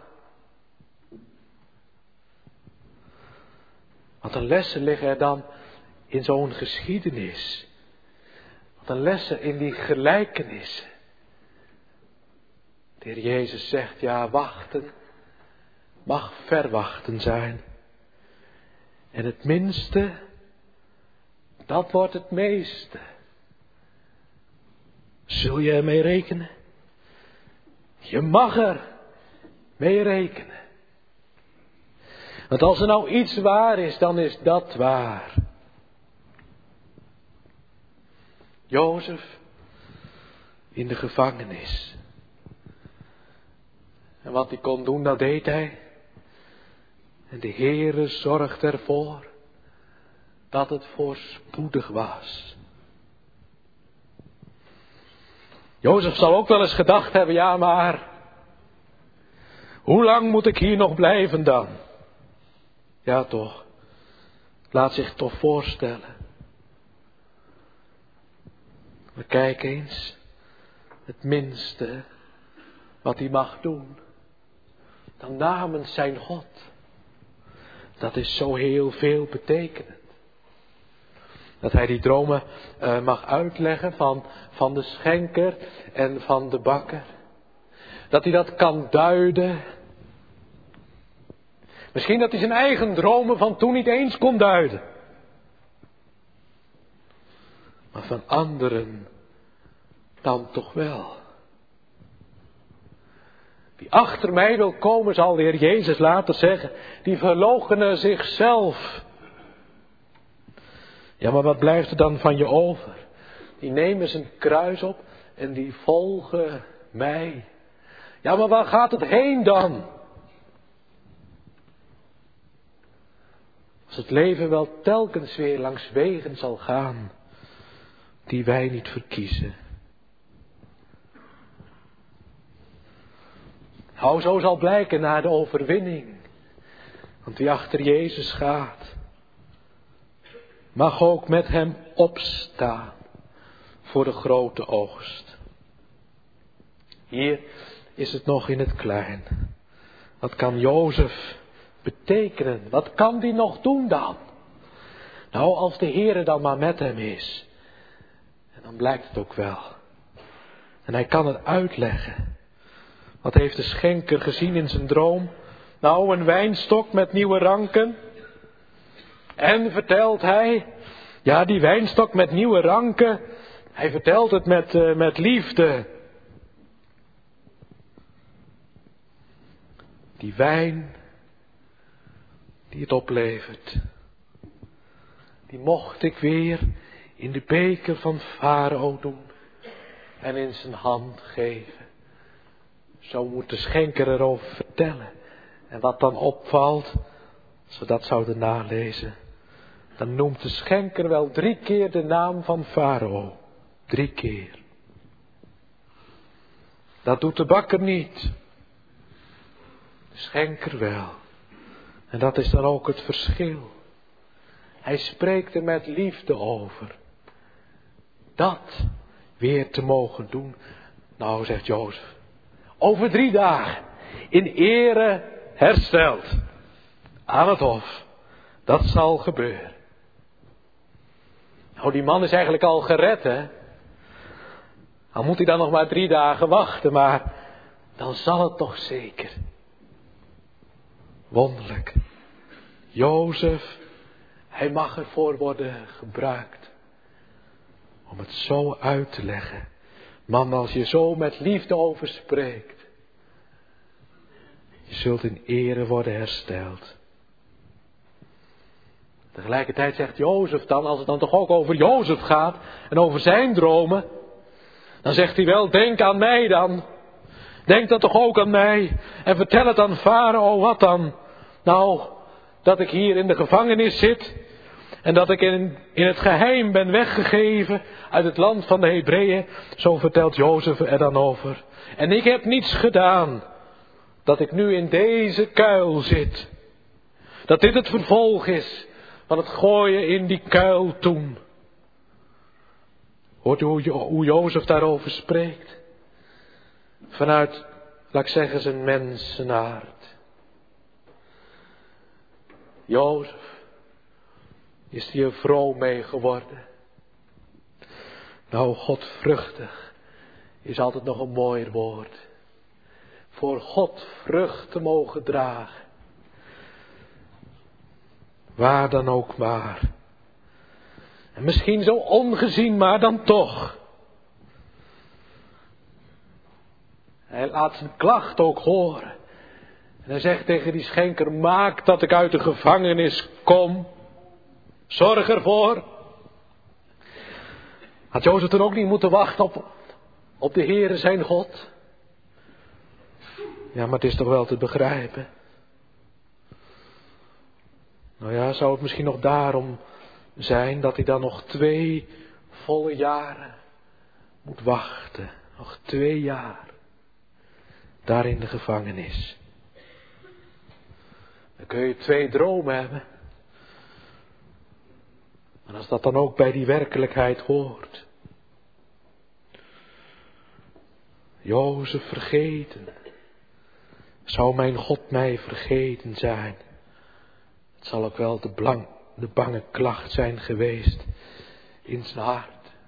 Wat een lessen liggen er dan in zo'n geschiedenis. Wat een lessen in die gelijkenissen. De Heer Jezus zegt, ja, wachten mag verwachten zijn. En het minste, dat wordt het meeste. Zul je ermee rekenen? Je mag er mee rekenen. Want als er nou iets waar is, dan is dat waar. Jozef in de gevangenis. En wat hij kon doen, dat deed hij. En de Heere zorgt ervoor dat het voorspoedig was. Jozef zal ook wel eens gedacht hebben, ja maar, hoe lang moet ik hier nog blijven dan? Ja toch, laat zich toch voorstellen. Maar kijk eens, het minste wat hij mag doen, dan namens zijn God. Dat is zo heel veel betekenend. Dat hij die dromen mag uitleggen van de schenker en van de bakker. Dat hij dat kan duiden. Misschien dat hij zijn eigen dromen van toen niet eens kon duiden. Maar van anderen dan toch wel. Wie achter mij wil komen, zal de Heer Jezus later zeggen, die verloochenen zichzelf. Ja, maar wat blijft er dan van je over? Die nemen zijn kruis op en die volgen mij. Ja, maar waar gaat het heen dan? Als het leven wel telkens weer langs wegen zal gaan, die wij niet verkiezen. Nou, zo zal blijken na de overwinning. Want wie achter Jezus gaat, mag ook met hem opstaan voor de grote oogst. Hier is het nog in het klein. Wat kan Jozef betekenen? Wat kan die nog doen dan? Nou, als de Heere dan maar met hem is. En dan blijkt het ook wel. En hij kan het uitleggen. Wat heeft de schenker gezien in zijn droom? Nou, een wijnstok met nieuwe ranken. En vertelt hij, ja, die wijnstok met nieuwe ranken, hij vertelt het met liefde. Die wijn die het oplevert, die mocht ik weer in de beker van Farao doen en in zijn hand geven. Zo moet de schenker erover vertellen. En wat dan opvalt, als we dat zouden nalezen, dan noemt de schenker wel 3 keer de naam van Farao. 3 keer. Dat doet de bakker niet. De schenker wel. En dat is dan ook het verschil. Hij spreekt er met liefde over. Dat weer te mogen doen. Nou, zegt Jozef, over 3 dagen in ere hersteld aan het hof. Dat zal gebeuren. Nou, die man is eigenlijk al gered, hè. Al moet hij dan nog maar 3 dagen wachten, maar dan zal het toch zeker. Wonderlijk. Jozef, hij mag ervoor worden gebruikt. Om het zo uit te leggen. Man, als je zo met liefde over spreekt. Je zult in ere worden hersteld. Tegelijkertijd zegt Jozef dan, als het dan toch ook over Jozef gaat. En over zijn dromen. Dan zegt hij wel, denk aan mij dan. Denk dan toch ook aan mij. En vertel het aan Farao, wat dan? Nou, dat ik hier in de gevangenis zit. En dat ik in het geheim ben weggegeven uit het land van de Hebreeën. Zo vertelt Jozef er dan over. En ik heb niets gedaan. Dat ik nu in deze kuil zit. Dat dit het vervolg is van het gooien in die kuil toen. Hoort u hoe Jozef daarover spreekt? Vanuit, laat ik zeggen, zijn mensenaard. Jozef, is hij er vroom mee geworden? Nou, godvruchtig is altijd nog een mooier woord. Voor God vrucht te mogen dragen. Waar dan ook maar. En misschien zo ongezien, maar dan toch. Hij laat zijn klacht ook horen. En hij zegt tegen die schenker, maak dat ik uit de gevangenis kom. Zorg ervoor. Had Jozef dan ook niet moeten wachten op de Heere zijn God? Ja, maar het is toch wel te begrijpen. Nou ja, zou het misschien nog daarom zijn dat hij dan nog 2 volle jaren moet wachten. Nog 2 jaar. Daar in de gevangenis. Dan kun je 2 dromen hebben. En als dat dan ook bij die werkelijkheid hoort. Jozef vergeten. Zou mijn God mij vergeten zijn? Het zal ook wel de bange klacht zijn geweest in zijn hart.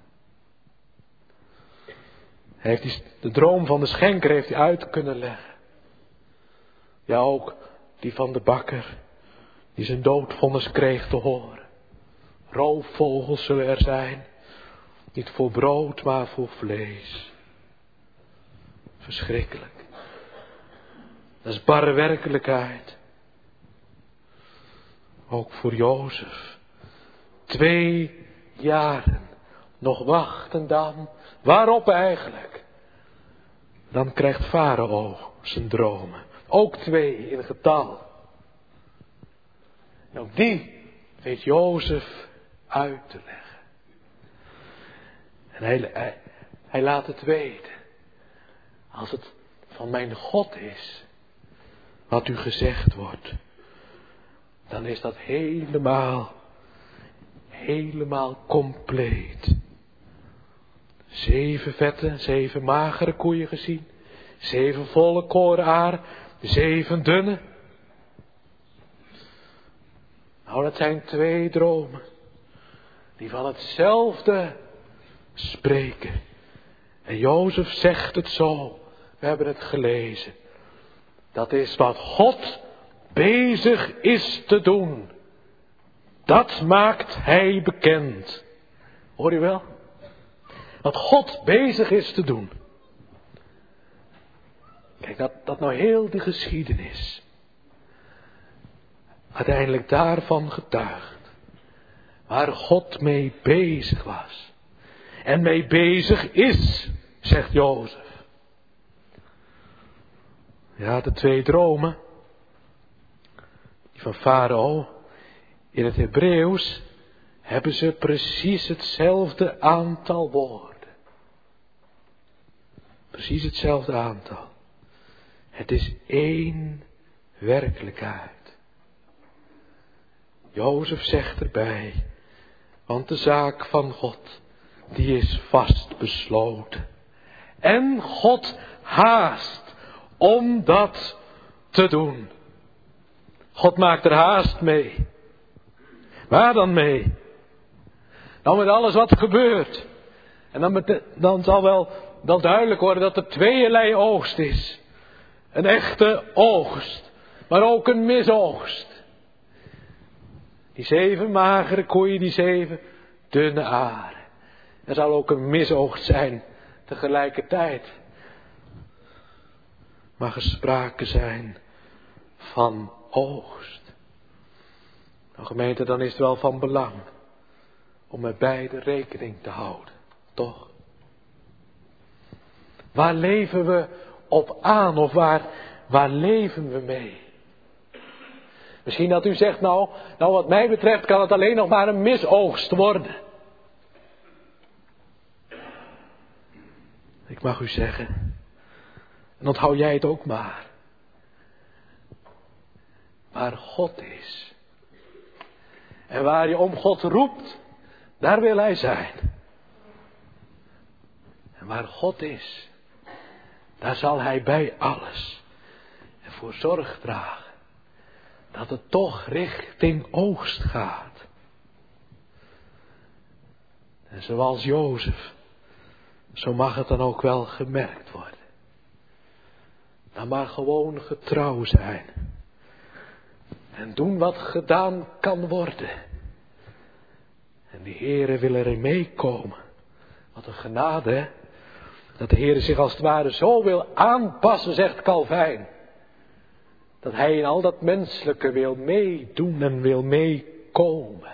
Hij heeft de droom van de schenker heeft hij uit kunnen leggen. Ja, ook die van de bakker die zijn doodvonnis kreeg te horen. Roofvogels zullen er zijn, niet voor brood maar voor vlees. Verschrikkelijk. Dat is barre werkelijkheid. Ook voor Jozef. 2 jaren. Nog wachten dan. Waarop eigenlijk? Dan krijgt Farao zijn dromen. Ook 2 in getal. En ook die weet Jozef uit te leggen. En hij laat het weten. Als het van mijn God is. Wat u gezegd wordt. Dan is dat helemaal compleet. 7 vette, 7 magere koeien gezien. 7 volle korenaar, 7 dunne. Nou, dat zijn 2 dromen. Die van hetzelfde spreken. En Jozef zegt het zo. We hebben het gelezen. Dat is wat God bezig is te doen. Dat maakt hij bekend. Hoor je wel? Wat God bezig is te doen. Kijk, dat nou heel die geschiedenis uiteindelijk daarvan getuigt. Waar God mee bezig was. En mee bezig is, zegt Jozef. Ja, de 2 dromen. Die van Farao. In het Hebreeuws hebben ze precies hetzelfde aantal woorden. Precies hetzelfde aantal. Het is 1 werkelijkheid. Jozef zegt erbij. Want de zaak van God, die is vast besloten. En God haast om dat te doen. God maakt er haast mee. Waar dan mee? Nou, met alles wat er gebeurt. En dan zal wel duidelijk worden dat er 2erlei oogst is. Een echte oogst. Maar ook een misoogst. Die 7 magere koeien, die 7 dunne aren. Er zal ook een misoogst zijn tegelijkertijd. Mag er sprake zijn van oogst. Nou gemeente, dan is het wel van belang om met beide rekening te houden. Toch? Waar leven we op aan of waar leven we mee? Misschien dat u zegt, nou wat mij betreft kan het alleen nog maar een misoogst worden. Ik mag u zeggen, en onthoud jij het ook maar. Waar God is. En waar je om God roept, daar wil hij zijn. En waar God is, daar zal hij bij alles ervoor zorg dragen. Dat het toch richting oogst gaat. En zoals Jozef, zo mag het dan ook wel gemerkt worden. Dan maar gewoon getrouw zijn. En doen wat gedaan kan worden. En de Heere wil erin meekomen. Wat een genade, hè? Dat de Heere zich als het ware zo wil aanpassen, zegt Calvijn. Dat hij in al dat menselijke wil meedoen en wil meekomen.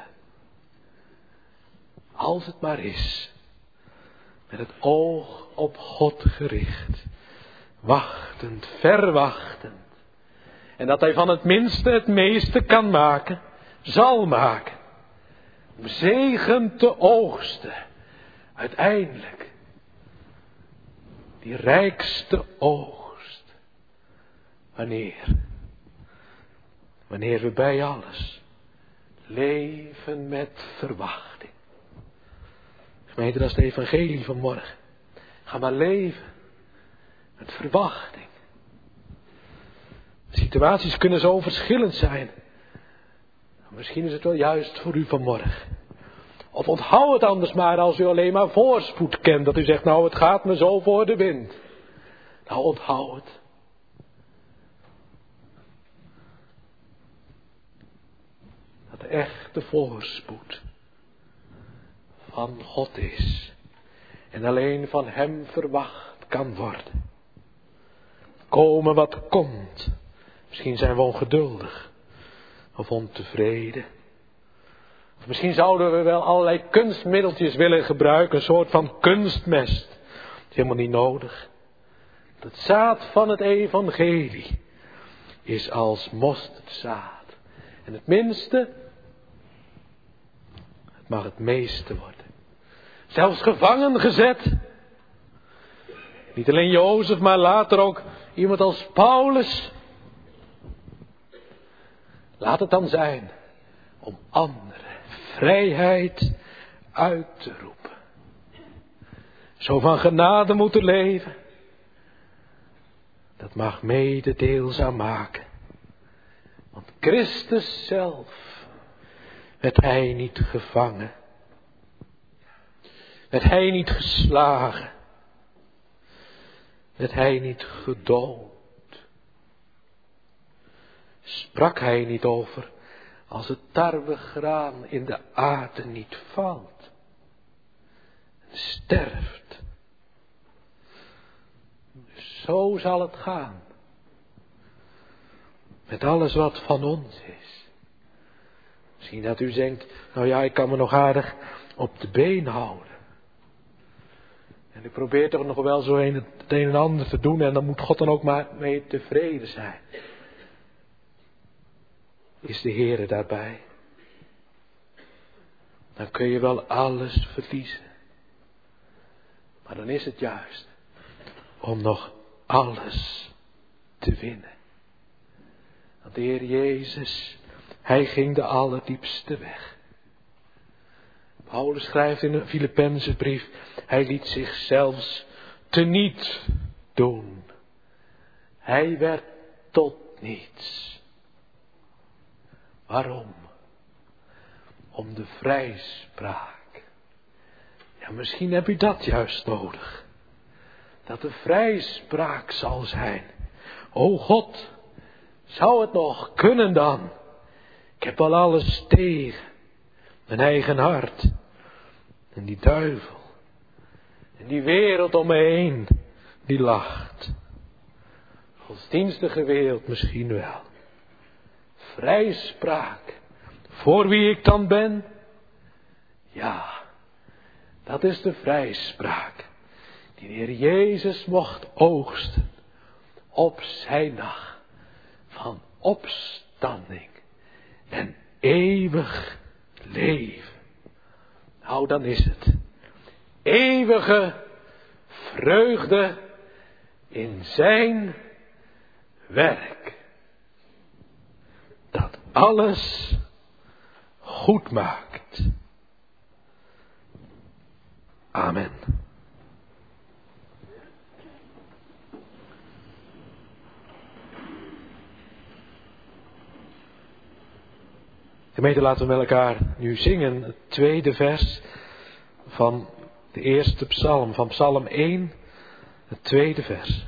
Als het maar is. Met het oog op God gericht. Wachtend, verwachtend. En dat hij van het minste het meeste kan maken. Zal maken. Om zegen te oogsten. Uiteindelijk. Die rijkste oogst. Wanneer we bij alles leven met verwachting. Gemeente, dat is het evangelie van morgen. Ga maar leven met verwachting. De situaties kunnen zo verschillend zijn. Misschien is het wel juist voor u vanmorgen. Of onthoud het anders maar als u alleen maar voorspoed kent. Dat u zegt, nou het gaat me zo voor de wind. Nou onthoud het. Dat de echte voorspoed van God is. En alleen van hem verwacht kan worden. Komen wat komt. Misschien zijn we ongeduldig. Of ontevreden. Of misschien zouden we wel allerlei kunstmiddeltjes willen gebruiken. Een soort van kunstmest. Dat is helemaal niet nodig. Het zaad van het evangelie is als mosterdzaad. En het minste, het mag het meeste worden. Zelfs gevangen gezet. Niet alleen Jozef, maar later ook iemand als Paulus. Laat het dan zijn om anderen vrijheid uit te roepen. Zo van genade moeten leven. Dat mag mededeelzaam maken. Want Christus zelf werd hij niet gevangen. Werd hij niet geslagen. Werd hij niet gedood. Sprak hij niet over als het tarwegraan in de aarde niet valt. En sterft. Dus zo zal het gaan. Met alles wat van ons is. Misschien dat u denkt, nou ja, ik kan me nog aardig op de been houden. En ik probeer toch nog wel zo het een en ander te doen en dan moet God dan ook maar mee tevreden zijn. Is de Heere daarbij? Dan kun je wel alles verliezen. Maar dan is het juist om nog alles te winnen. Want de Heer Jezus, hij ging de allerdiepste weg. Paulus schrijft in de Filippenzen brief, hij liet zich zelfs teniet doen. Hij werd tot niets. Waarom? Om de vrijspraak. Ja, misschien heb u dat juist nodig. Dat er vrijspraak zal zijn. O God, zou het nog kunnen dan? Ik heb al alles tegen. Mijn eigen hart. En die duivel. En die wereld om me heen. Die lacht. Godsdienstige wereld misschien wel. Vrijspraak. Voor wie ik dan ben? Ja, dat is de vrijspraak. Die de Heer Jezus mocht oogsten. Op zijn dag van opstanding en eeuwig leven. Nou, dan is het eeuwige vreugde in zijn werk. Dat alles goed maakt. Amen. Gemeente, laten we met elkaar nu zingen het tweede vers van de eerste psalm, van psalm 1, het tweede vers.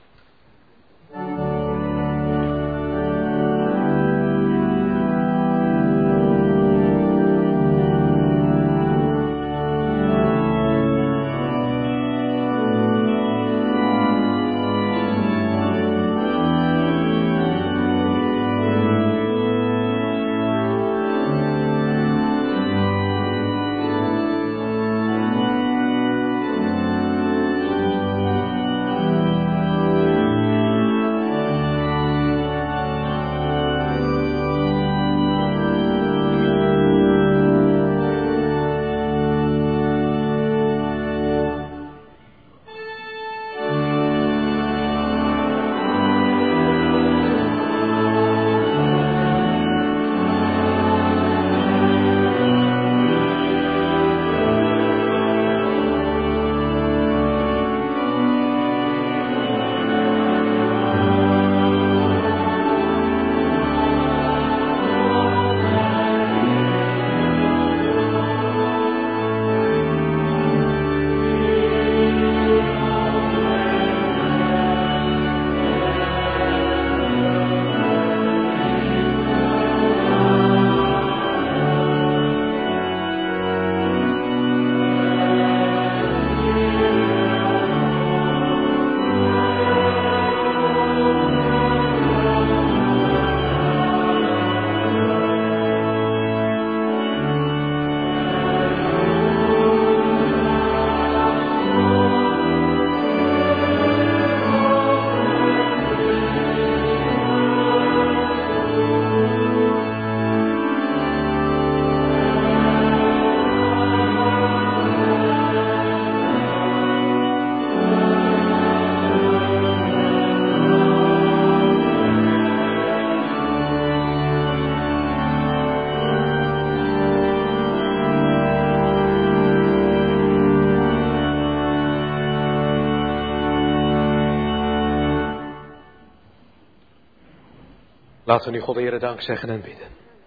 Laten we nu God Heere dank zeggen en bidden.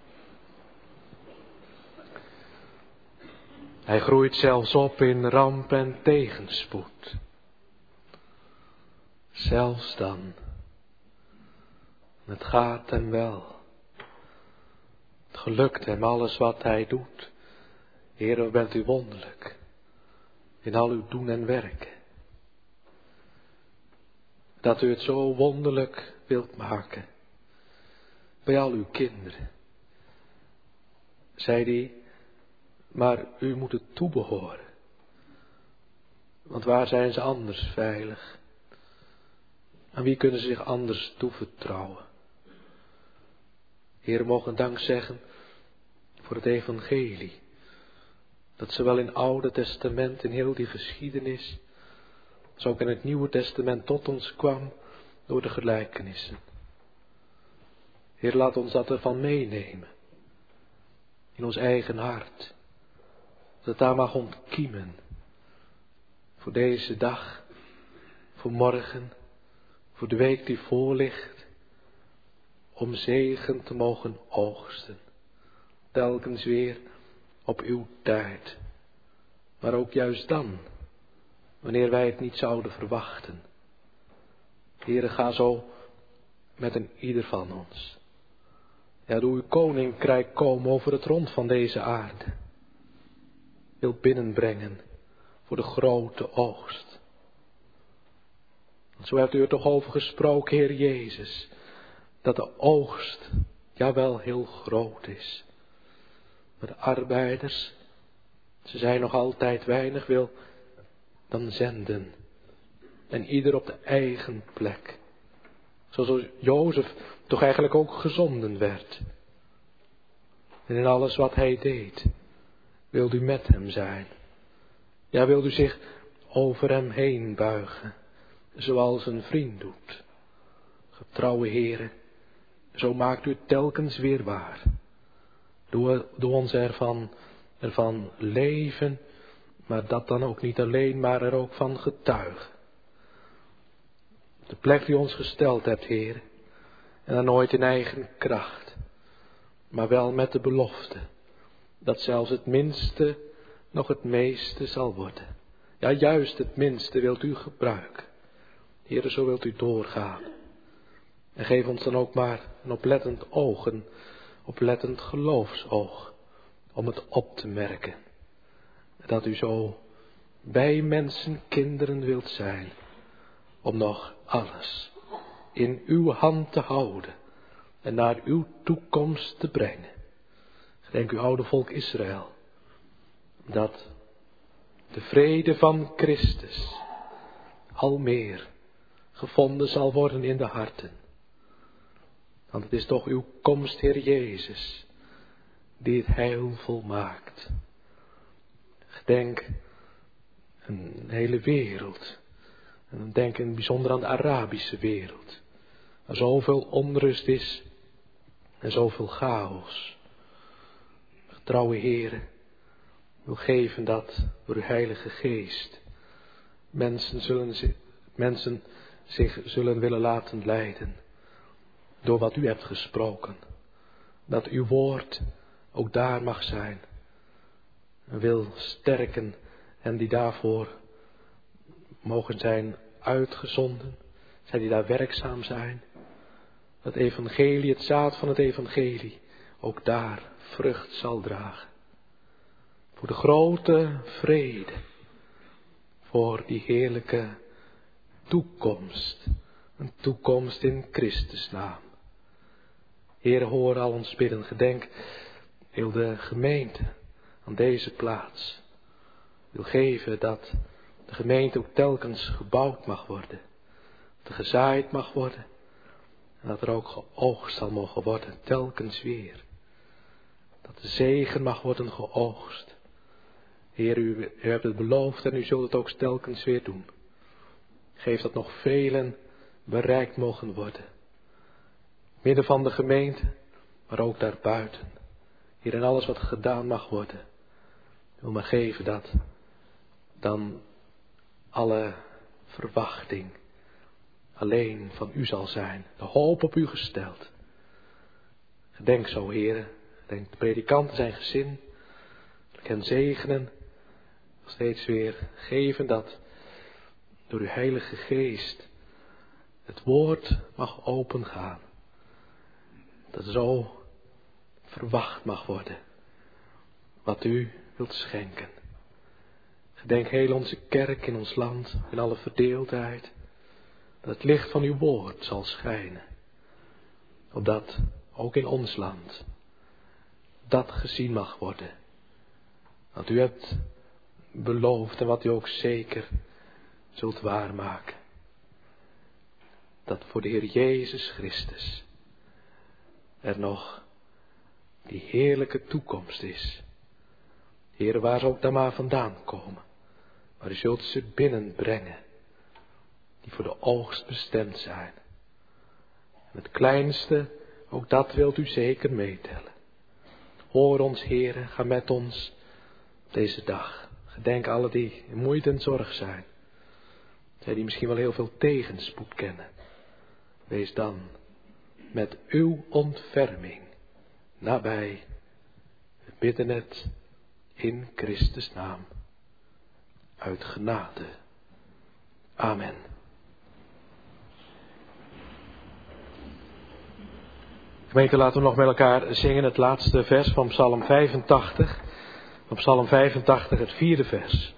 Hij groeit zelfs op in ramp en tegenspoed. Zelfs dan. Het gaat hem wel. Het gelukt hem alles wat hij doet. Heere, wat bent u wonderlijk. In al uw doen en werken. Dat u het zo wonderlijk wilt maken. Bij al uw kinderen. Zei hij, maar u moet het toebehoren. Want waar zijn ze anders veilig? Aan wie kunnen ze zich anders toevertrouwen? Heer, mogen dank zeggen voor het evangelie. Dat zowel in het Oude Testament, in heel die geschiedenis, als ook in het Nieuwe Testament tot ons kwam door de gelijkenissen. Heer, laat ons dat ervan meenemen. In ons eigen hart. Dat het daar mag ontkiemen. Voor deze dag. Voor morgen. Voor de week die voor ligt. Om zegen te mogen oogsten. Telkens weer op uw tijd. Maar ook juist dan. Wanneer wij het niet zouden verwachten. Heere, ga zo met een ieder van ons. Ja, doe uw koninkrijk komen over het rond van deze aarde. Wil binnenbrengen voor de grote oogst. Zo hebt u er toch over gesproken, Heer Jezus. Dat de oogst, ja wel heel groot is. Maar de arbeiders, ze zijn nog altijd weinig, wil dan zenden. En ieder op de eigen plek. Zoals Jozef toch eigenlijk ook gezonden werd. En in alles wat hij deed, wilt u met hem zijn. Ja, wilt u zich over hem heen buigen, zoals een vriend doet. Getrouwe Heere, zo maakt u het telkens weer waar. Doe ons ervan leven, maar dat dan ook niet alleen, maar er ook van getuigen. De plek die ons gesteld hebt, Heer, en dan nooit in eigen kracht, maar wel met de belofte, dat zelfs het minste nog het meeste zal worden. Ja, juist het minste wilt u gebruiken. Heer, zo wilt u doorgaan. En geef ons dan ook maar een oplettend oog, een oplettend geloofsoog, om het op te merken. Dat u zo bij mensen, kinderen wilt zijn, om nog alles in uw hand te houden en naar uw toekomst te brengen. Gedenk uw oude volk Israël, dat de vrede van Christus al meer gevonden zal worden in de harten. Want het is toch uw komst, Heer Jezus, die het heil volmaakt. Gedenk een hele wereld. En denk in het bijzonder aan de Arabische wereld. Waar zoveel onrust is en zoveel chaos. Getrouwe Heere, wil geven dat door uw Heilige Geest mensen zich zullen willen laten leiden door wat u hebt gesproken. Dat uw woord ook daar mag zijn. En wil sterken en die daarvoor mogen zijn uitgezonden. Zij die daar werkzaam zijn. Het evangelie, het zaad van het evangelie, ook daar vrucht zal dragen. Voor de grote vrede. Voor die heerlijke toekomst. Een toekomst in Christus naam. Heer, hoor al ons bidden. Gedenk heel de gemeente aan deze plaats. Wil geven dat de gemeente ook telkens gebouwd mag worden. Dat er gezaaid mag worden. En dat er ook geoogst zal mogen worden, telkens weer. Dat de zegen mag worden geoogst. Heer, u hebt het beloofd en u zult het ook telkens weer doen. Geef dat nog velen bereikt mogen worden. Midden van de gemeente, maar ook daarbuiten. Heer, en alles wat gedaan mag worden. Wil maar geven dat dan alle verwachting alleen van u zal zijn. De hoop op u gesteld. Gedenk zo, Heer. Gedenk de predikanten zijn gezin. Hen zegenen. Steeds weer geven dat door uw Heilige Geest het woord mag opengaan. Dat zo verwacht mag worden wat u wilt schenken. Gedenk heel onze kerk in ons land, in alle verdeeldheid, dat het licht van uw woord zal schijnen. Opdat ook in ons land dat gezien mag worden. Wat u hebt beloofd en wat u ook zeker zult waarmaken. Dat voor de Heer Jezus Christus er nog die heerlijke toekomst is. Heer, waar ze ook daar maar vandaan komen. Maar u zult ze binnenbrengen. Die voor de oogst bestemd zijn. En het kleinste, ook dat wilt u zeker meetellen. Hoor ons, Heere, ga met ons deze dag. Gedenk alle die in moeite en zorg zijn. Zij die misschien wel heel veel tegenspoed kennen. Wees dan met uw ontferming nabij. We bidden het in Christus naam. Uit genade. Amen. Gemeente, laten we nog met elkaar zingen het laatste vers van Psalm 85. Van Psalm 85, het 4e vers.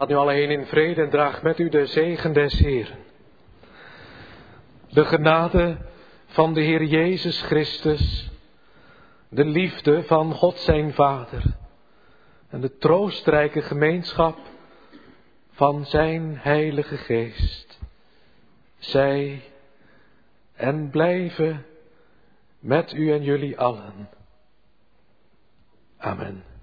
Gaat nu alle heen in vrede en draag met u de zegen des Heeren. De genade van de Heer Jezus Christus, de liefde van God zijn Vader en de troostrijke gemeenschap van zijn Heilige Geest, zij en blijven met u en jullie allen. Amen.